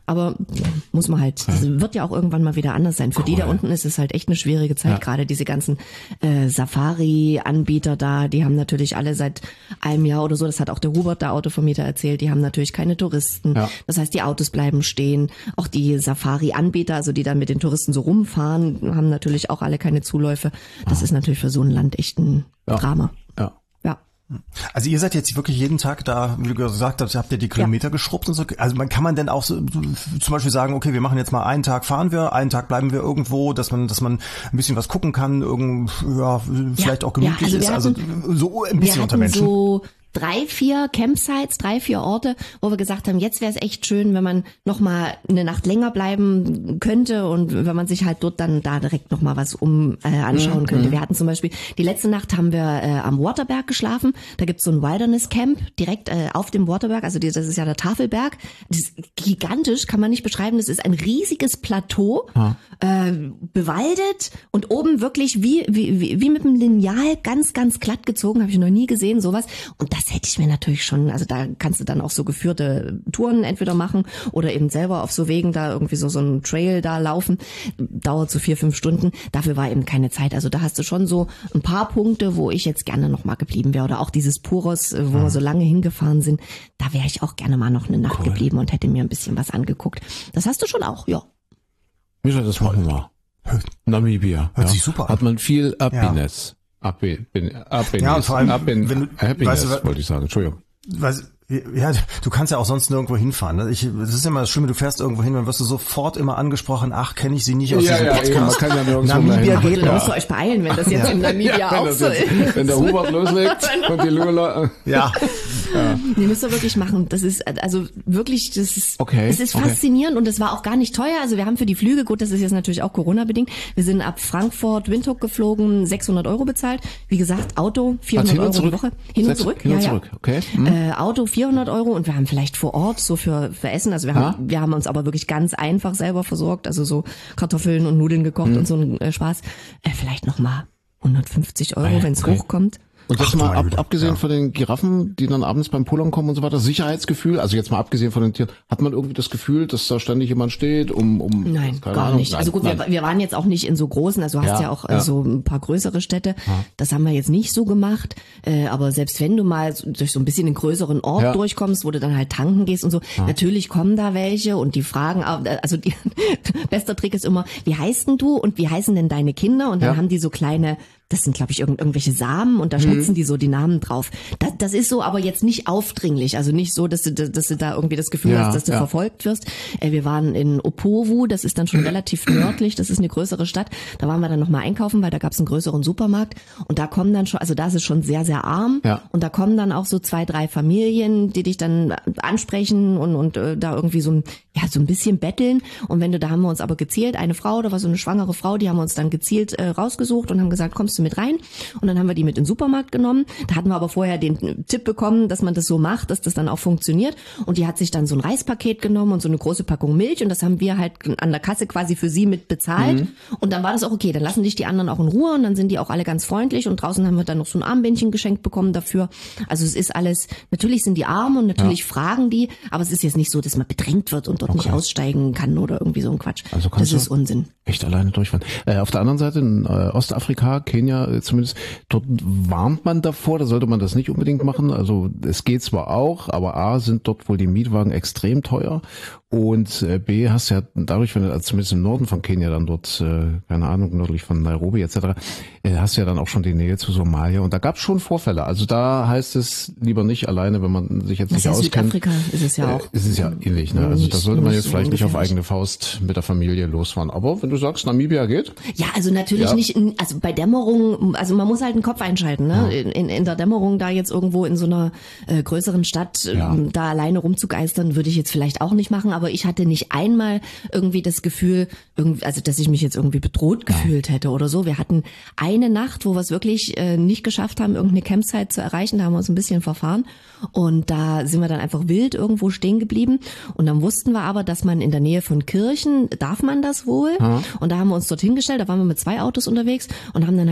aber muss man halt, das wird ja auch irgendwann mal wieder anders sein. Für cool. die da unten ist es halt echt eine schwierige Zeit, ja. gerade diese ganzen äh, Safari-Anbieter da, die haben natürlich alle seit einem Jahr oder so, das hat auch der Hubert, der Autovermieter, erzählt, die haben natürlich keine Touristen. Ja. Das heißt, die Autos bleiben stehen. Auch die Safari-Anbieter, also die dann mit den Touristen so rumfahren, haben natürlich auch alle keine Zuläufe. Das ja. ist natürlich für so ein Land echt ein ja. Drama. Ja. Ja. Also ihr seid jetzt wirklich jeden Tag da, wie du gesagt hast, habt ihr die Kilometer ja. geschrubbt und so. Also man kann man denn auch so, zum Beispiel sagen, okay, wir machen jetzt mal einen Tag fahren wir, einen Tag bleiben wir irgendwo, dass man, dass man ein bisschen was gucken kann, irgend, ja, vielleicht ja, auch gemütlich ja, also ist. Hatten, also so ein bisschen wir unter Menschen. So drei, vier Campsites, drei, vier Orte, wo wir gesagt haben, jetzt wäre es echt schön, wenn man noch mal eine Nacht länger bleiben könnte und wenn man sich halt dort dann da direkt noch mal was um äh, anschauen mhm. könnte. Wir hatten zum Beispiel, die letzte Nacht haben wir äh, am Waterberg geschlafen. Da gibt's so ein Wilderness Camp direkt äh, auf dem Waterberg. Also die, das ist ja der Tafelberg. Das ist gigantisch, kann man nicht beschreiben. Das ist ein riesiges Plateau, ja. äh, bewaldet und oben wirklich wie, wie, wie mit einem Lineal ganz, ganz glatt gezogen. Habe ich noch nie gesehen, sowas. Und das hätte ich mir natürlich schon, also da kannst du dann auch so geführte Touren entweder machen oder eben selber auf so Wegen da irgendwie so so einen Trail da laufen. Dauert so vier, fünf Stunden. Dafür war eben keine Zeit. Also da hast du schon so ein paar Punkte, wo ich jetzt gerne noch mal geblieben wäre. Oder auch dieses Puros, wo ja. wir so lange hingefahren sind. Da wäre ich auch gerne mal noch eine Nacht cool. geblieben und hätte mir ein bisschen was angeguckt. Das hast du schon auch, ja. Micha, das machen wir. Namibia. Hört ja. sich super an. Hat man viel Happiness. Ja. Happiness. Happiness. Ja, und vor allem, Happiness, wenn du, Happiness weißt du, wollte ich sagen. Entschuldigung. Weißt, ja, du kannst ja auch sonst nirgendwo hinfahren. Ich, das ist immer das Schlimme, du fährst irgendwo hin, dann wirst du sofort immer angesprochen, ach, kenne ich sie nicht aus ja, diesem ja, Podcast. Ja, man kann ja nirgendwo Namibia hin. geht, da musst du euch beeilen, wenn das jetzt ja. in Namibia ja, auch so ist. Wenn der Hubert loslegt und die Lula. Ja. ja. Die müsst ihr wirklich machen. Das ist, also wirklich, das ist, okay. es ist faszinierend okay. und es war auch gar nicht teuer. Also wir haben für die Flüge, gut, das ist jetzt natürlich auch Corona-bedingt, wir sind ab Frankfurt, Windhoek geflogen, sechshundert Euro bezahlt. Wie gesagt, Auto, vierhundert Euro die Woche. Hin und zurück. Hin und ja, zurück, ja. okay. Hm. Äh, Auto vierhundert Euro und wir haben vielleicht vor Ort so für, für Essen, also wir haben, ah. wir haben uns aber wirklich ganz einfach selber versorgt, also so Kartoffeln und Nudeln gekocht hm. und so ein äh, Spaß. Äh, vielleicht nochmal hundertfünfzig Euro, ah, wenn es okay. hochkommt. Und das Ach, mal ab, Güte. abgesehen ja. von den Giraffen, die dann abends beim Pullern kommen und so weiter, Sicherheitsgefühl, also jetzt mal abgesehen von den Tieren, hat man irgendwie das Gefühl, dass da ständig jemand steht, um, um Nein, keine gar Ahnung. nicht. Nein, also gut, wir, wir waren jetzt auch nicht in so großen, also du hast ja, ja auch ja. so ein paar größere Städte, ja. das haben wir jetzt nicht so gemacht, äh, aber selbst wenn du mal so, durch so ein bisschen einen größeren Ort ja. durchkommst, wo du dann halt tanken gehst und so, ja. natürlich kommen da welche und die fragen, also die, bester Trick ist immer, wie heißt denn du und wie heißen denn deine Kinder? Und dann ja. haben die so kleine, das sind, glaube ich, irgend, irgendwelche Samen und da schnitzen mhm. die so die Namen drauf. Das, das ist so, aber jetzt nicht aufdringlich. Also nicht so, dass du, dass du da irgendwie das Gefühl ja, hast, dass du ja. verfolgt wirst. Äh, wir waren in Opovo, das ist dann schon relativ nördlich, das ist eine größere Stadt. Da waren wir dann nochmal einkaufen, weil da gab es einen größeren Supermarkt. Und da kommen dann schon, also da ist es schon sehr, sehr arm. Ja. Und da kommen dann auch so zwei, drei Familien, die dich dann ansprechen und, und äh, da irgendwie so ein, ja, so ein bisschen betteln. Und wenn du, da haben wir uns aber gezielt, eine Frau, da war so eine schwangere Frau, die haben wir uns dann gezielt äh, rausgesucht und haben gesagt, kommst du mit rein? Und dann haben wir die mit in den Supermarkt genommen. Da hatten wir aber vorher den Tipp bekommen, dass man das so macht, dass das dann auch funktioniert. Und die hat sich dann so ein Reispaket genommen und so eine große Packung Milch und das haben wir halt an der Kasse quasi für sie mit bezahlt. Mhm. Und dann war das auch okay. Dann lassen dich die anderen auch in Ruhe und dann sind die auch alle ganz freundlich und draußen haben wir dann noch so ein Armbändchen geschenkt bekommen dafür. Also es ist alles, natürlich sind die arm und natürlich ja. fragen die, aber es ist jetzt nicht so, dass man bedrängt wird und dort okay. nicht aussteigen kann oder irgendwie so ein Quatsch. Also das ist Unsinn. Echt alleine durchfahren. Äh, auf der anderen Seite in äh, Ostafrika, Kenia äh, zumindest, dort warnt man davor, da sollte man das nicht unbedingt machen. Also es geht zwar auch, aber A, sind dort wohl die Mietwagen extrem teuer und äh, B, hast ja dadurch, wenn du also zumindest im Norden von Kenia dann dort, äh, keine Ahnung, nördlich von Nairobi et cetera, äh, hast ja dann auch schon die Nähe zu Somalia und da gab es schon Vorfälle. Also da heißt es lieber nicht alleine, wenn man sich jetzt das nicht ja auskennt. Südafrika ist es ja auch. Äh, ist es ja ähnlich, ne? Also da sollte man jetzt vielleicht nicht auf eigene Faust mit der Familie losfahren. Aber wenn du sagst, Namibia geht? Ja, also natürlich ja. nicht, in, also bei Dämmerung, also man muss halt den Kopf einschalten, ne? Ja. In, in der Dämmerung da jetzt irgendwo in so einer äh, größeren Stadt ja. äh, da alleine rumzugeistern, würde ich jetzt vielleicht auch nicht machen, aber ich hatte nicht einmal irgendwie das Gefühl, irgendwie, also dass ich mich jetzt irgendwie bedroht ja. gefühlt hätte oder so. Wir hatten eine Nacht, wo wir es wirklich äh, nicht geschafft haben, irgendeine Campsite zu erreichen, da haben wir uns ein bisschen verfahren und da sind wir dann einfach wild irgendwo stehen geblieben und dann wussten wir aber, dass man in der Nähe von Kirchen, darf man das wohl? Ja. Und da haben wir uns dorthin gestellt, da waren wir mit zwei Autos unterwegs und haben dann halt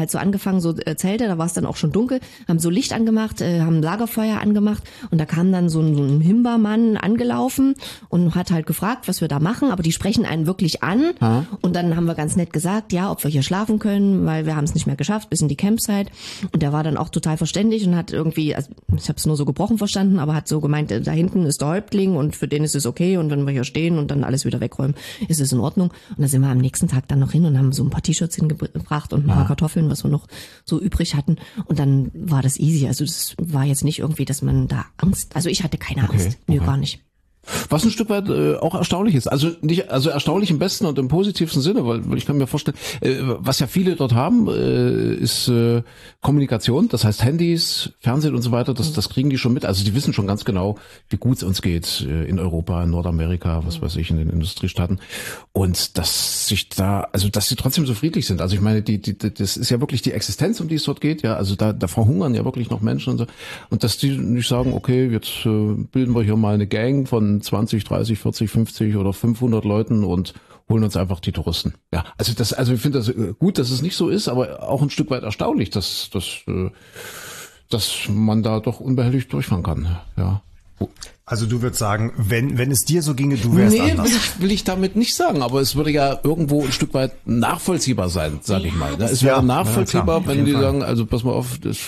halt so angefangen, so äh, Zelte, da war es dann auch schon dunkel, haben so Licht angemacht, äh, haben Lagerfeuer angemacht und da kam dann so ein, so ein Himba-Mann angelaufen und hat halt gefragt, was wir da machen, aber die sprechen einen wirklich an ha. Und dann haben wir ganz nett gesagt, ja, ob wir hier schlafen können, weil wir haben es nicht mehr geschafft, bis in die Campsite und der war dann auch total verständig und hat irgendwie, also ich habe es nur so gebrochen verstanden, aber hat so gemeint, da hinten ist der Häuptling und für den ist es okay und wenn wir hier stehen und dann alles wieder wegräumen, ist es in Ordnung. Und da sind wir am nächsten Tag dann noch hin und haben so ein paar T-Shirts hingebracht und ein paar ja. Kartoffeln, was wir noch so übrig hatten. Und dann war das easy. Also das war jetzt nicht irgendwie, dass man da Angst, also ich hatte keine Angst. Okay, nee, okay. gar nicht. Was ein Stück weit äh, auch erstaunlich ist. Also nicht, also erstaunlich im besten und im positivsten Sinne, weil, weil ich kann mir vorstellen, äh, was ja viele dort haben, äh, ist äh, Kommunikation. Das heißt Handys, Fernsehen und so weiter. Das, das kriegen die schon mit. Also die wissen schon ganz genau, wie gut es uns geht äh, in Europa, in Nordamerika, was weiß ich, in den Industriestaaten. Und dass sich da, also dass sie trotzdem so friedlich sind. Also ich meine, die, die, das ist ja wirklich die Existenz, um die es dort geht. Ja, also da, da verhungern ja wirklich noch Menschen und so. Und dass die nicht sagen, okay, jetzt äh, bilden wir hier mal eine Gang von zwanzig, dreißig, vierzig, fünfzig oder fünfhundert Leuten und holen uns einfach die Touristen. Ja, also das, also ich finde das gut, dass es nicht so ist, aber auch ein Stück weit erstaunlich, dass, dass, dass man da doch unbehelligt durchfahren kann. Ja. Also du würdest sagen, wenn, wenn es dir so ginge, du wärst nee, anders. Nee, will ich, will ich damit nicht sagen, aber es würde ja irgendwo ein Stück weit nachvollziehbar sein, sag ich mal. Es wäre ja, nachvollziehbar, ja, wenn die Fall. sagen, also pass mal auf, das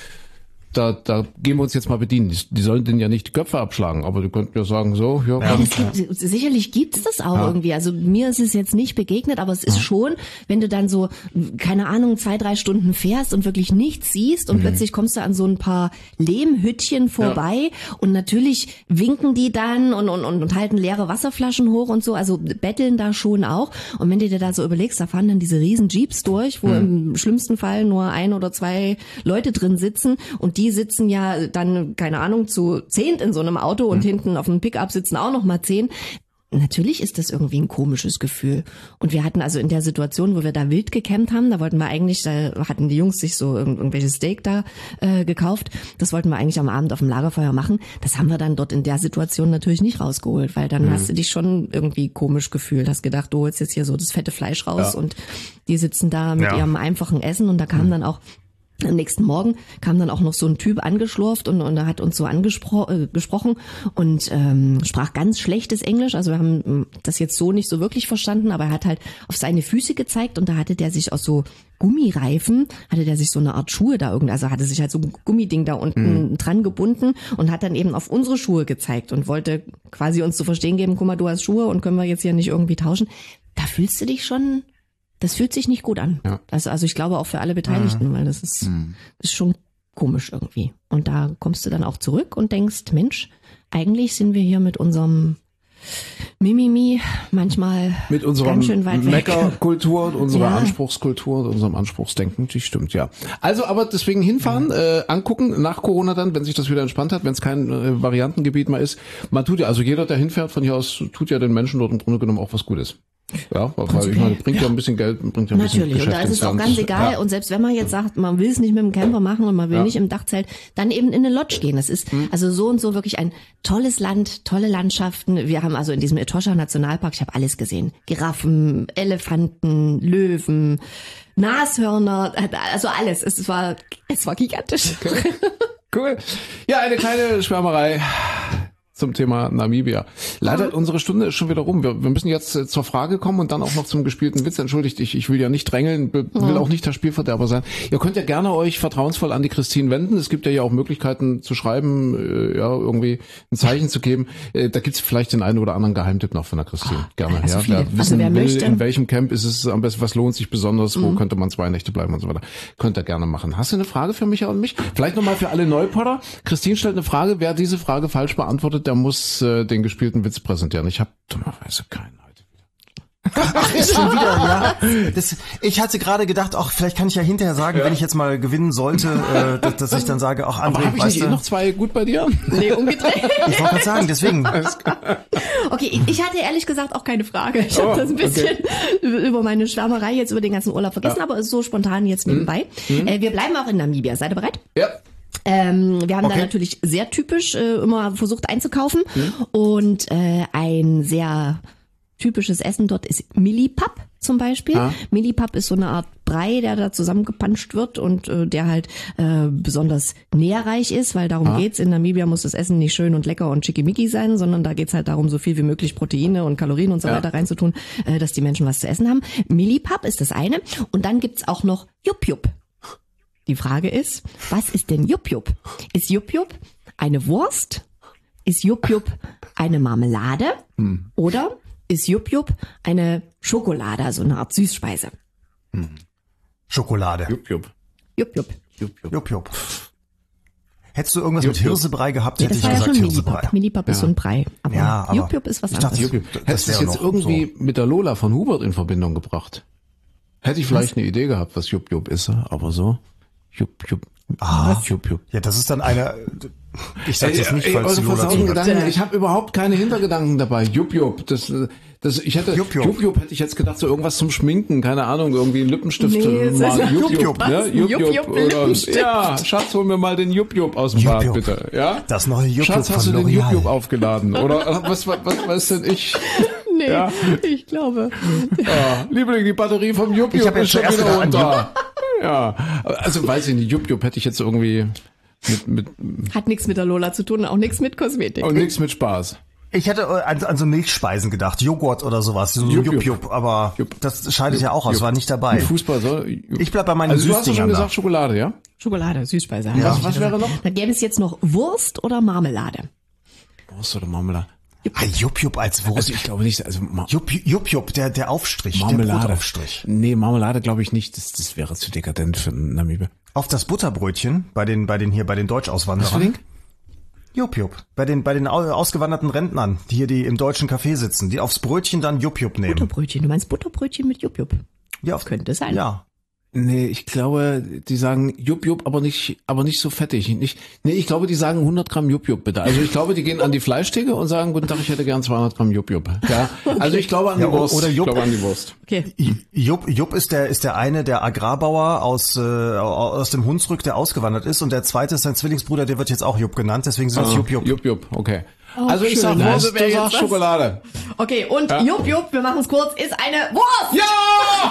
Da, da gehen wir uns jetzt mal bedienen. Die, die sollen denen ja nicht die Köpfe abschlagen, aber die könnten ja sagen, so, ja. ja es gibt, sicherlich gibt's das auch ja. irgendwie. Also mir ist es jetzt nicht begegnet, aber es ist ja. schon, wenn du dann so, keine Ahnung, zwei, drei Stunden fährst und wirklich nichts siehst und mhm. plötzlich kommst du an so ein paar Lehmhüttchen vorbei ja. und natürlich winken die dann und, und, und, und halten leere Wasserflaschen hoch und so, also betteln da schon auch. Und wenn du dir da so überlegst, da fahren dann diese riesen Jeeps durch, wo mhm. im schlimmsten Fall nur ein oder zwei Leute drin sitzen und die sitzen ja dann, keine Ahnung, zu zehnt in so einem Auto und mhm. hinten auf dem Pickup sitzen auch noch mal zehn. Natürlich ist das irgendwie ein komisches Gefühl. Und wir hatten also in der Situation, wo wir da wild gecampt haben, da wollten wir eigentlich, da hatten die Jungs sich so irgendwelches Steak da äh, gekauft. Das wollten wir eigentlich am Abend auf dem Lagerfeuer machen. Das haben wir dann dort in der Situation natürlich nicht rausgeholt, weil dann mhm. hast du dich schon irgendwie komisch gefühlt. Hast gedacht, du holst jetzt hier so das fette Fleisch raus ja. und die sitzen da mit ja. ihrem einfachen Essen und da kam mhm. dann auch am nächsten Morgen kam dann auch noch so ein Typ angeschlurft und, und er hat uns so angesprochen äh, gesprochen und ähm, sprach ganz schlechtes Englisch. Also wir haben das jetzt so nicht so wirklich verstanden, aber er hat halt auf seine Füße gezeigt und da hatte der sich aus so Gummireifen, hatte der sich so eine Art Schuhe da irgendwie, also hatte sich halt so ein Gummiding da unten mhm. dran gebunden und hat dann eben auf unsere Schuhe gezeigt und wollte quasi uns zu verstehen geben, guck mal, du hast Schuhe und können wir jetzt hier nicht irgendwie tauschen. Da fühlst du dich schon... Das fühlt sich nicht gut an. Ja. Das, also ich glaube auch für alle Beteiligten, mhm. weil das ist, mhm. ist schon komisch irgendwie. Und da kommst du dann auch zurück und denkst, Mensch, eigentlich sind wir hier mit unserem Mimimi manchmal mit unserer ganz schön weit weg. Meckerkultur und unserer ja. Anspruchskultur und unserem Anspruchsdenken, die stimmt, ja. Also, aber deswegen hinfahren, äh, angucken, nach Corona dann, wenn sich das wieder entspannt hat, wenn es kein äh, Variantengebiet mehr ist. Man tut ja, also jeder, der hinfährt von hier aus, tut ja den Menschen dort im Grunde genommen auch was Gutes. Ja, weil Prinzipiell. ich meine, bringt ja. ja ein bisschen Geld, bringt ja ein Natürlich. bisschen Geschäft. Und da ist es auch ganz egal. Ja. Und selbst wenn man jetzt sagt, man will es nicht mit dem Camper machen und man will ja. nicht im Dachzelt, dann eben in eine Lodge gehen. Das ist hm. also so und so wirklich ein tolles Land, tolle Landschaften. Wir haben also in diesem Etosha Nationalpark, ich habe alles gesehen. Giraffen, Elefanten, Löwen, Nashörner, also alles. Es war, es war gigantisch. Okay. Cool. Ja, eine kleine Schwärmerei zum Thema Namibia. Leider, unsere Stunde ist schon wieder rum. Wir, wir müssen jetzt äh, zur Frage kommen und dann auch noch zum gespielten Witz. Entschuldigt, ich, ich will ja nicht drängeln, will ja. auch nicht der Spielverderber sein. Ihr könnt ja gerne euch vertrauensvoll an die Christine wenden. Es gibt ja hier auch Möglichkeiten zu schreiben, äh, ja, irgendwie ein Zeichen zu geben. Äh, da gibt's vielleicht den einen oder anderen Geheimtipp noch von der Christine. Oh, gerne. Also ja. Wer wissen also wer will, möchte. in welchem Camp ist es am besten, was lohnt sich besonders, mhm. wo könnte man zwei Nächte bleiben und so weiter. Könnt ihr gerne machen. Hast du eine Frage für Micha und mich? Vielleicht nochmal für alle Neupotter. Christine stellt eine Frage. Wer diese Frage falsch beantwortet, der muss äh, den gespielten Witz präsentieren. Ich habe dummerweise keinen heute wieder. Ach, ist schon wieder, ja. Das, ich hatte gerade gedacht, auch vielleicht kann ich ja hinterher sagen, ja. wenn ich jetzt mal gewinnen sollte, äh, dass, dass ich dann sage, auch André, aber habe ich nicht eh noch zwei gut bei dir? Nee, umgedreht. Ich wollte gerade sagen, deswegen. Okay, ich hatte ehrlich gesagt auch keine Frage. Ich habe oh, das ein bisschen okay. über meine Schwärmerei jetzt über den ganzen Urlaub vergessen, ja. aber ist so spontan jetzt nebenbei. Mhm. Äh, wir bleiben auch in Namibia. Seid ihr bereit? Ja. Ähm, wir haben okay. da natürlich sehr typisch äh, immer versucht einzukaufen mhm. und äh, ein sehr typisches Essen dort ist Millipap. zum Beispiel. Ja. Millipap ist so eine Art Brei, der da zusammengepanscht wird und äh, der halt äh, besonders nährreich ist, weil darum Ja. geht's. In Namibia muss das Essen nicht schön und lecker und schickimicki sein, sondern da geht's halt darum, so viel wie möglich Proteine und Kalorien und so Ja. weiter reinzutun, äh, dass die Menschen was zu essen haben. Millipap ist das eine. Und dann gibt's auch noch Jup-Jup. Die Frage ist, was ist denn Jup-Jup? Ist Jup-Jup eine Wurst? Ist Jup-Jup eine Marmelade? Hm. Oder ist Jup-Jup eine Schokolade, also eine Art Süßspeise? Schokolade. Jupp, jupp. Jup-Jup. Jupp, jupp. Jupp, jupp. Hättest du irgendwas Jupp, mit jupp. Hirsebrei gehabt, Ja, hätte das ich war ja gesagt schon Hirsebrei. Millipap. Millipap ist so ein Brei. Aber Ja, aber Jup-Jup ist was ich dachte, anderes. Jupp, Hättest das du es wäre jetzt noch irgendwie so. mit der Lola von Hubert in Verbindung gebracht? Hätte ich vielleicht eine Idee gehabt, was Jupp, Jupp ist, aber so. Jupp, Jupp. Ah. Jupp, Jupp. Ja, das ist dann eine, ich sag das nicht, Ey, falls eure die Lola versauten zuhört. Gedanken, ich habe überhaupt keine Hintergedanken dabei. Jupp, Jupp. Das, das, ich hätte, Jupp, Jupp, Jupp. Jupp, hätte ich jetzt gedacht, so irgendwas zum Schminken, keine Ahnung, irgendwie ein Lippenstift. Nee, es mal ist- Jupp, Jupp, Jupp, was? ne? Jupp, Jupp, Jupp. Jupp, Oder, Lippenstift. ja, Schatz, hol mir mal den Jupp, Jupp aus dem Jupp, Bad, Jupp. bitte. Ja? Das neue Jupp, Schatz, Jupp hast du von den Jupp, L'Oreal. Jupp aufgeladen? Oder was, was, was weiß denn ich? Nee, Ja. ich glaube. Ja, Liebling, die Batterie vom Jupp, Ich Jupp hab jetzt ist schon zuerst wieder gedacht an runter. Ja, also weiß ich nicht, Jupp, Jupp hätte ich jetzt irgendwie mit, mit, Hat nichts mit der Lola zu tun, auch nichts mit Kosmetik. und nichts mit Spaß. Ich hätte äh, an, an so Milchspeisen gedacht, Joghurt oder sowas, so Jupp, Jupp, Jupp. Jupp, aber Jupp. das scheidet ja auch aus, Jupp. war nicht dabei. Mit Fußball soll. Ich bleib bei meinen Also du hast ja schon Süßdingern da. gesagt Schokolade, ja? Schokolade, Süßspeise. Ja. Hab ich Was gesagt. wäre noch? Dann gäbe es jetzt noch Wurst oder Marmelade. Wurst oder Marmelade? Ah, Jupp, Jupp als Wurst. Also ich glaube nicht, also Ma Jupp, Jupp, Jupp, der, der Aufstrich, der Marmelade. Brotaufstrich. Nee, Marmelade glaube ich nicht, das, das wäre zu dekadent für Namibia. Auf das Butterbrötchen bei den, bei den hier, bei den Was für Deutschauswanderern. Ding? Jupp, Jupp. Bei den, bei den au- ausgewanderten Rentnern, die hier, die im deutschen Café sitzen, die aufs Brötchen dann Jupp, Jupp nehmen. Butterbrötchen. Du meinst Butterbrötchen mit Jup-Jup? Ja, auf, Könnte sein. ja. Nee, ich glaube, die sagen Jupp Jupp, aber nicht, aber nicht so fettig. Nicht, nee, ich glaube, die sagen hundert Gramm Jupp Jupp bitte. Also ich glaube, die gehen an die Fleischtheke und sagen, guten Tag, ich hätte gern zweihundert Gramm Jupp Jupp. Ja, also ich glaube an die Ja, o- Wurst. oder Jupp. Ich glaube an die Wurst. Okay. Jupp, Jupp ist der, ist der eine, der Agrarbauer aus, äh, aus dem Hunsrück, der ausgewandert ist, und der zweite ist sein Zwillingsbruder, der wird jetzt auch Jupp genannt, deswegen sind das Jupp, Jupp. Jupp Jupp, okay. Auch Also ich schön, sag ne? Wurst, Also wer du jetzt sagst was- Schokolade. Okay, und Ja. Jupp Jupp, wir machen es kurz, ist eine Wurst! Ja!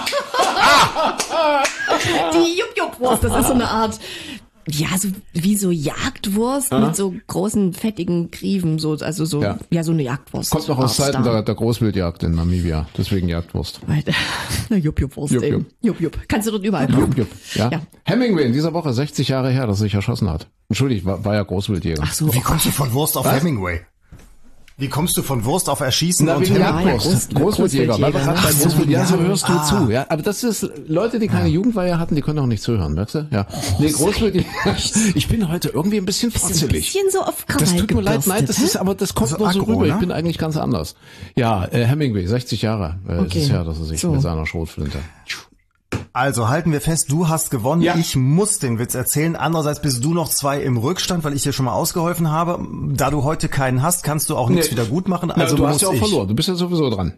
Die Jupp Jupp Wurst, das ist so eine Art, ja, so wie so Jagdwurst mit so großen, fettigen Grieven, so, also so, ja, Ja. so eine Jagdwurst. Kommt noch aus Art Zeiten Star. der, der Großwildjagd in Namibia, deswegen Jagdwurst. Na, Jupp Jupp Wurst Jupp, eben. Jupp. Jupp Jupp. Kannst du dort überall kaufen. Jupp Jupp, ja. Ja. Hemingway in dieser Woche sechzig Jahre her, dass er sich erschossen hat. Entschuldigt, war, war ja Großwildjäger. Ach so, Wie oh kommst du von Wurst auf Was? Hemingway? Wie kommst du von Wurst auf Erschießen Na, und wegen Hemingway? Jagdwurst. Groß- Großwildjäger. Weil wir Großwildjäger, gerade bei ne? Großwild, ja, so Ja. hörst du Ah. zu. Ja, aber das ist Leute, die keine Jugendweihe hatten, die können auch nicht zuhören, merkst du? Ja. Nee, Großwildjäger. Ich bin heute irgendwie ein bisschen Bist du ein fotzelig. bisschen so auf Krawall Das tut mir leid, gebürstet, nein, das hä? ist, aber das kommt Also nur so aggro, rüber. Ich ne? bin eigentlich ganz anders. Ja, äh, Hemingway, sechzig Jahre äh, Okay. ist es her, dass er sich So. mit seiner Schrotflinte. Also halten wir fest, du hast gewonnen. Ja. Ich muss den Witz erzählen. Andererseits bist du noch zwei im Rückstand, weil ich dir schon mal ausgeholfen habe. Da du heute keinen hast, kannst du auch nichts Nee. wieder gut machen. Na, Also du muss hast ja auch ich. verloren. Du bist ja sowieso dran.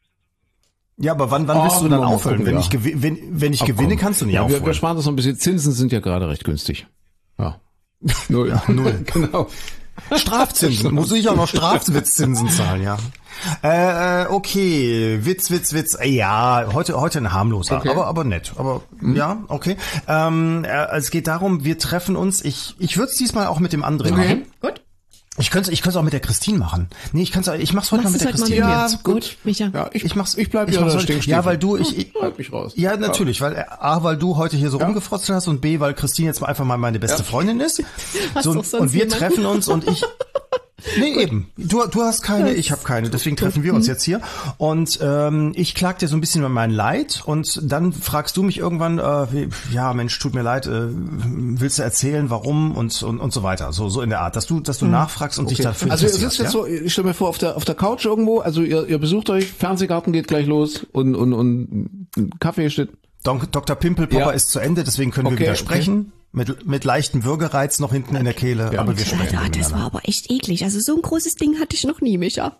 Ja, aber wann, wann Oh, willst du dann mal aufhören? gucken, Wenn ja. ich, gewi- wenn, wenn ich Ach, gewinne, komm. kannst du nicht ja, wir, wir aufholen. sparen das noch ein bisschen. Zinsen sind ja gerade recht günstig. Ja. Null. Ja, null. Genau. Strafzinsen. Muss ich auch noch Strafwitzzinsen zahlen, ja. Äh, äh, okay, Witz, Witz, Witz. Äh, Ja, heute heute ein harmloser, Okay. aber aber nett. Aber ja, okay. Ähm, äh, es geht darum, wir treffen uns. Ich ich würde es diesmal auch mit dem André machen. Gut. Ich könnte ich könnte auch mit der Christine machen. Nee, ich könnte ich mach's heute Machst mal mit der du's heute Christine. mal Ja, mit gut. Gut, Micha. Ja, ich, Ich mach's ich bleib ich ja mach's der heute- Stinkstiefel. Ja, weil du ich, ich Halt mich raus. ja, natürlich, weil äh, A, weil du heute hier so rumgefrotzt hast und B, weil Christine jetzt mal einfach mal meine beste Ja. Freundin ist. Hast So, doch sonst und wir niemanden. treffen uns und ich Nee, eben. Du, du hast keine, ich habe keine. Deswegen treffen wir uns jetzt hier. Und ähm, ich klag dir so ein bisschen über mein Leid. Und dann fragst du mich irgendwann, äh, wie, ja Mensch, tut mir leid, äh, willst du erzählen, warum und, und und so weiter. So so in der Art, dass du dass du nachfragst und dich dafür Also ihr interessierst. sitzt jetzt ja? so, ich stelle mir vor, auf der auf der Couch irgendwo, also ihr, ihr besucht euch, Fernsehgarten geht gleich los und und und ein Kaffee steht. Don- Doktor Pimpelpopper Ja. ist zu Ende, deswegen können wir Okay, wieder sprechen. Mit, mit leichtem Würgereiz noch hinten in der Kehle, Ja. aber wir sprechen Ja, das miteinander. war aber echt eklig. Also so ein großes Ding hatte ich noch nie, Micha.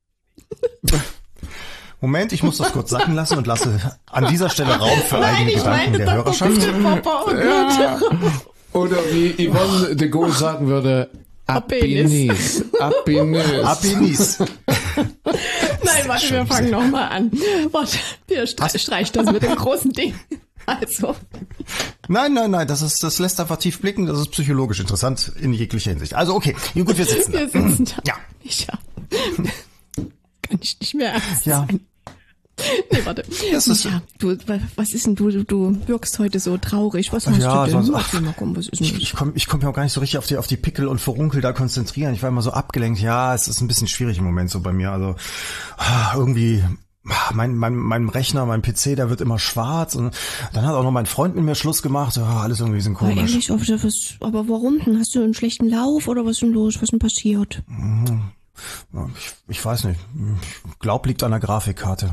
Moment, ich muss das kurz sacken lassen und lasse an dieser Stelle Raum für eigene Gedanken der Hörerschaft. Papa, oh Gott. Oder wie Yvonne de Gaulle sagen würde, Apenis. Apenis. Apenis. Apenis. Nein, warte, wir fangen nochmal an. Warte, wir stre- streichen das mit dem großen Ding. Also. Nein, nein, nein, das ist, das lässt einfach tief blicken, das ist psychologisch interessant in jeglicher Hinsicht. Also okay, gut, wir sitzen da. Wir sitzen da. Ja. Ja. Kann ich nicht mehr ernst Ja. sein. Nee, warte. Das ist- ja, du, was ist denn du, du, du wirkst heute so traurig. Was hast Ja, du denn? sonst- Erzähl mal, komm, was ist denn Ich, ich komme ich komm ja auch gar nicht so richtig auf die, auf die Pickel und Furunkel da konzentrieren. Ich war immer so abgelenkt. Ja, es ist ein bisschen schwierig im Moment so bei mir. Also ah, irgendwie mein, mein, mein Rechner, mein P C, der wird immer schwarz. Und dann hat auch noch mein Freund mit mir Schluss gemacht. Ja, alles irgendwie ein bisschen Aber komisch. ehrlich, aber was, aber warum denn? Hast du einen schlechten Lauf oder was ist denn los? Was ist denn passiert? Ich, ich weiß nicht. Ich glaub, liegt an der Grafikkarte.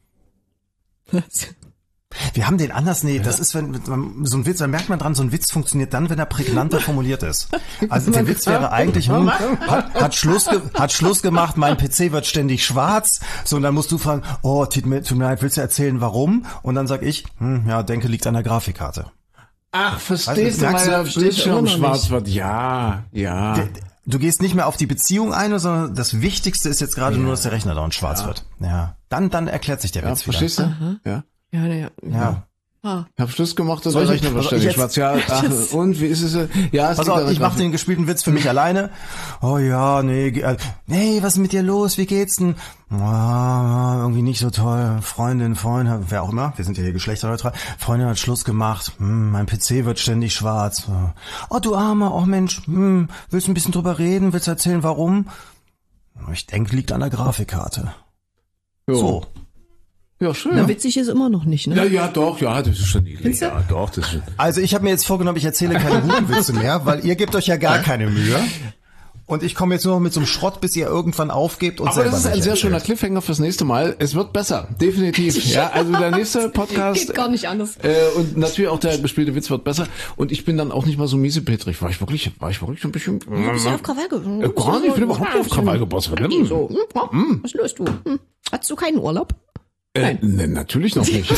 Was? Wir haben den anders, nee, das ist, wenn wenn so ein Witz, da merkt man dran, so ein Witz funktioniert dann, wenn er prägnanter formuliert ist. Also der Witz wäre eigentlich, hm, hat, hat, Schluss ge, hat Schluss gemacht, mein P C wird ständig schwarz, so und dann musst du fragen, oh, tut mir, tut mir leid, willst du erzählen, warum? Und dann sag ich, hm, ja, denke, liegt an der Grafikkarte. Ach, verstehst du, Merkst du, weil der verstehe ich Bildschirm immer noch schwarz nicht. wird? Ja, ja. Du gehst nicht mehr auf die Beziehung ein, sondern das Wichtigste ist jetzt gerade nur, dass der Rechner dauernd schwarz wird. Ja, dann, dann erklärt sich der Ja, Witz wieder. verstehst du? Ja. Ja, naja. Ja. Ah. Ich hab Schluss gemacht und Soll der ich- Rechner wird soll ich ständig jetzt- schwarz. Ja, ach, und wie ist es? Ja, es Pass liegt an auf, der ich mach Grafik. den gespielten Witz für mich alleine. Oh ja, nee, ge- äh, nee, was ist mit dir los? Wie geht's denn? Ah, irgendwie nicht so toll. Freundin, Freund, wer auch immer, wir sind ja hier geschlechterneutral. Freundin hat Schluss gemacht. Hm, mein P C wird ständig schwarz. Oh, du Armer, oh Mensch, hm, willst du ein bisschen drüber reden? Willst du erzählen, warum? Ich denke, liegt an der Grafikkarte. Jo. So. Ja, schön. Na, witzig ist immer noch nicht, ne? Ja, ja, doch, ja, das ist schon niedlich. Findest du? Ja, doch, das ist schon. Also ich habe mir jetzt vorgenommen, ich erzähle keine guten Witze mehr, weil ihr gebt euch ja gar keine Mühe. Und ich komme jetzt nur noch mit so einem Schrott, bis ihr irgendwann aufgebt und Aber selber das ist ein welche sehr erzählt. schöner Cliffhanger fürs nächste Mal. Es wird besser, definitiv. Ja, also der nächste Podcast. Geht gar nicht anders. Äh, und natürlich auch der gespielte Witz wird besser. Und ich bin dann auch nicht mal so miesepetrig. War ich wirklich, war ich wirklich ein bisschen. Du bist ja auf Krawall ge- Äh, gar nicht, ich bin überhaupt nicht auf Krawall gebossen. So, hm, ja, was löst du? Hm. Hattest du keinen Urlaub? Äh, ne, natürlich noch nicht.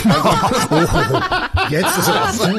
Jetzt ist er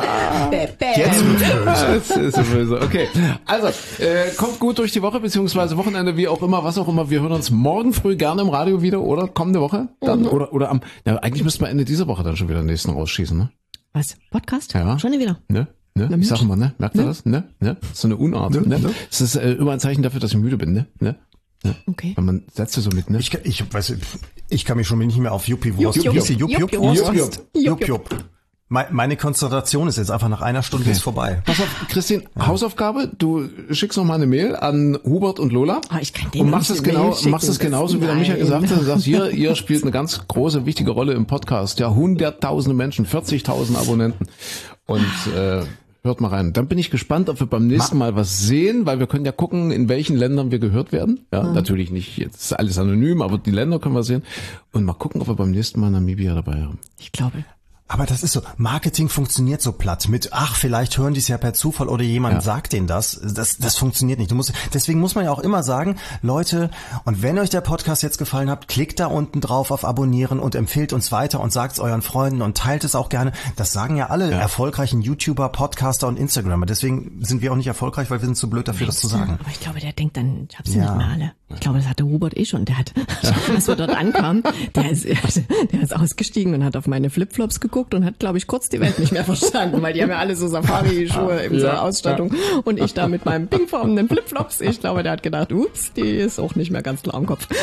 Jetzt böse. Das ist so böse. Okay, also äh, kommt gut durch die Woche beziehungsweise Wochenende, wie auch immer, was auch immer. Wir hören uns morgen früh gerne im Radio wieder oder kommende Woche dann Mhm. oder oder am. Ja, eigentlich müssten wir Ende dieser Woche dann schon wieder den nächsten rausschießen, ne? Was? Podcast? Ja. Schon wieder. Ne? Ne? Ich sag mal, ne? Merkt ihr das? Ne? Ne? Das ist so eine Unart. Ne? ne? Das ist äh, immer ein Zeichen dafür, dass ich müde bin, ne? Ne? Ne? Okay. Wenn man Sätze so mit, ne? Ich, ich weiß, ich kann mich schon nicht mehr auf Yuppie-Wurst. Jupp, Wie hieß die? Jupp, Jupp, Jupp, Jupp, Wurst? Jupp, Jupp. Jupp, Jupp. Me- Meine Konzentration ist jetzt einfach nach einer Stunde ist vorbei. Pass auf, Christine, Hausaufgabe, du schickst noch mal eine Mail an Hubert und Lola. Ah, ich kann denen und noch machst nicht es eine genau, Mail schicken, machst es das- genauso, wie der Micha nein. gesagt hat. Du sagst, ihr, ihr spielt eine ganz große, wichtige Rolle im Podcast. Ja, hunderttausende Menschen, vierzigtausend Abonnenten. Und, äh, hört mal rein. Dann bin ich gespannt, ob wir beim nächsten Mal was sehen, weil wir können ja gucken, in welchen Ländern wir gehört werden. Ja, natürlich nicht, jetzt ist alles anonym, aber die Länder können wir sehen. Und mal gucken, ob wir beim nächsten Mal Namibia dabei haben. Ich glaube. Aber das ist so, Marketing funktioniert so platt mit, ach, vielleicht hören die es ja per Zufall oder jemand Ja. sagt denen das. Das, das funktioniert nicht. Du musst, deswegen muss man ja auch immer sagen, Leute, und wenn euch der Podcast jetzt gefallen hat, klickt da unten drauf auf Abonnieren und empfehlt uns weiter und sagt es euren Freunden und teilt es auch gerne. Das sagen ja alle erfolgreichen YouTuber, Podcaster und Instagrammer. Deswegen sind wir auch nicht erfolgreich, weil wir sind zu blöd dafür, das zu sagen. Aber ich glaube, der denkt dann, ich hab sie Ja. nicht mehr alle. Ich glaube, das hatte Hubert eh schon. Der hat, als wir dort ankamen, der ist, der ist ausgestiegen und hat auf meine Flipflops geguckt und hat, glaube ich, kurz die Welt nicht mehr verstanden, weil die haben ja alle so Safari-Schuhe in so Ja, Ausstattung. Und ich da mit meinem pinkfarbenen Flipflops. Ich glaube, der hat gedacht, ups, die ist auch nicht mehr ganz klar im Kopf.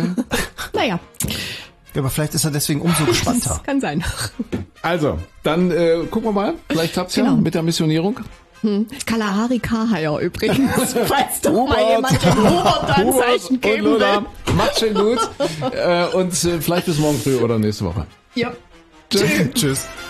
Naja, Ja, aber vielleicht ist er deswegen umso gespannter. das kann sein. Also, dann äh, gucken wir mal. Vielleicht klappt's ja Genau. mit der Missionierung. Kalahari Kahaya übrigens. Falls doch mal Hubert. jemand dem Hubert da ein Zeichen und geben Lola, will. macht's schön gut. äh, und äh, vielleicht bis morgen früh oder nächste Woche. Ja. Tschüss. Tschüss.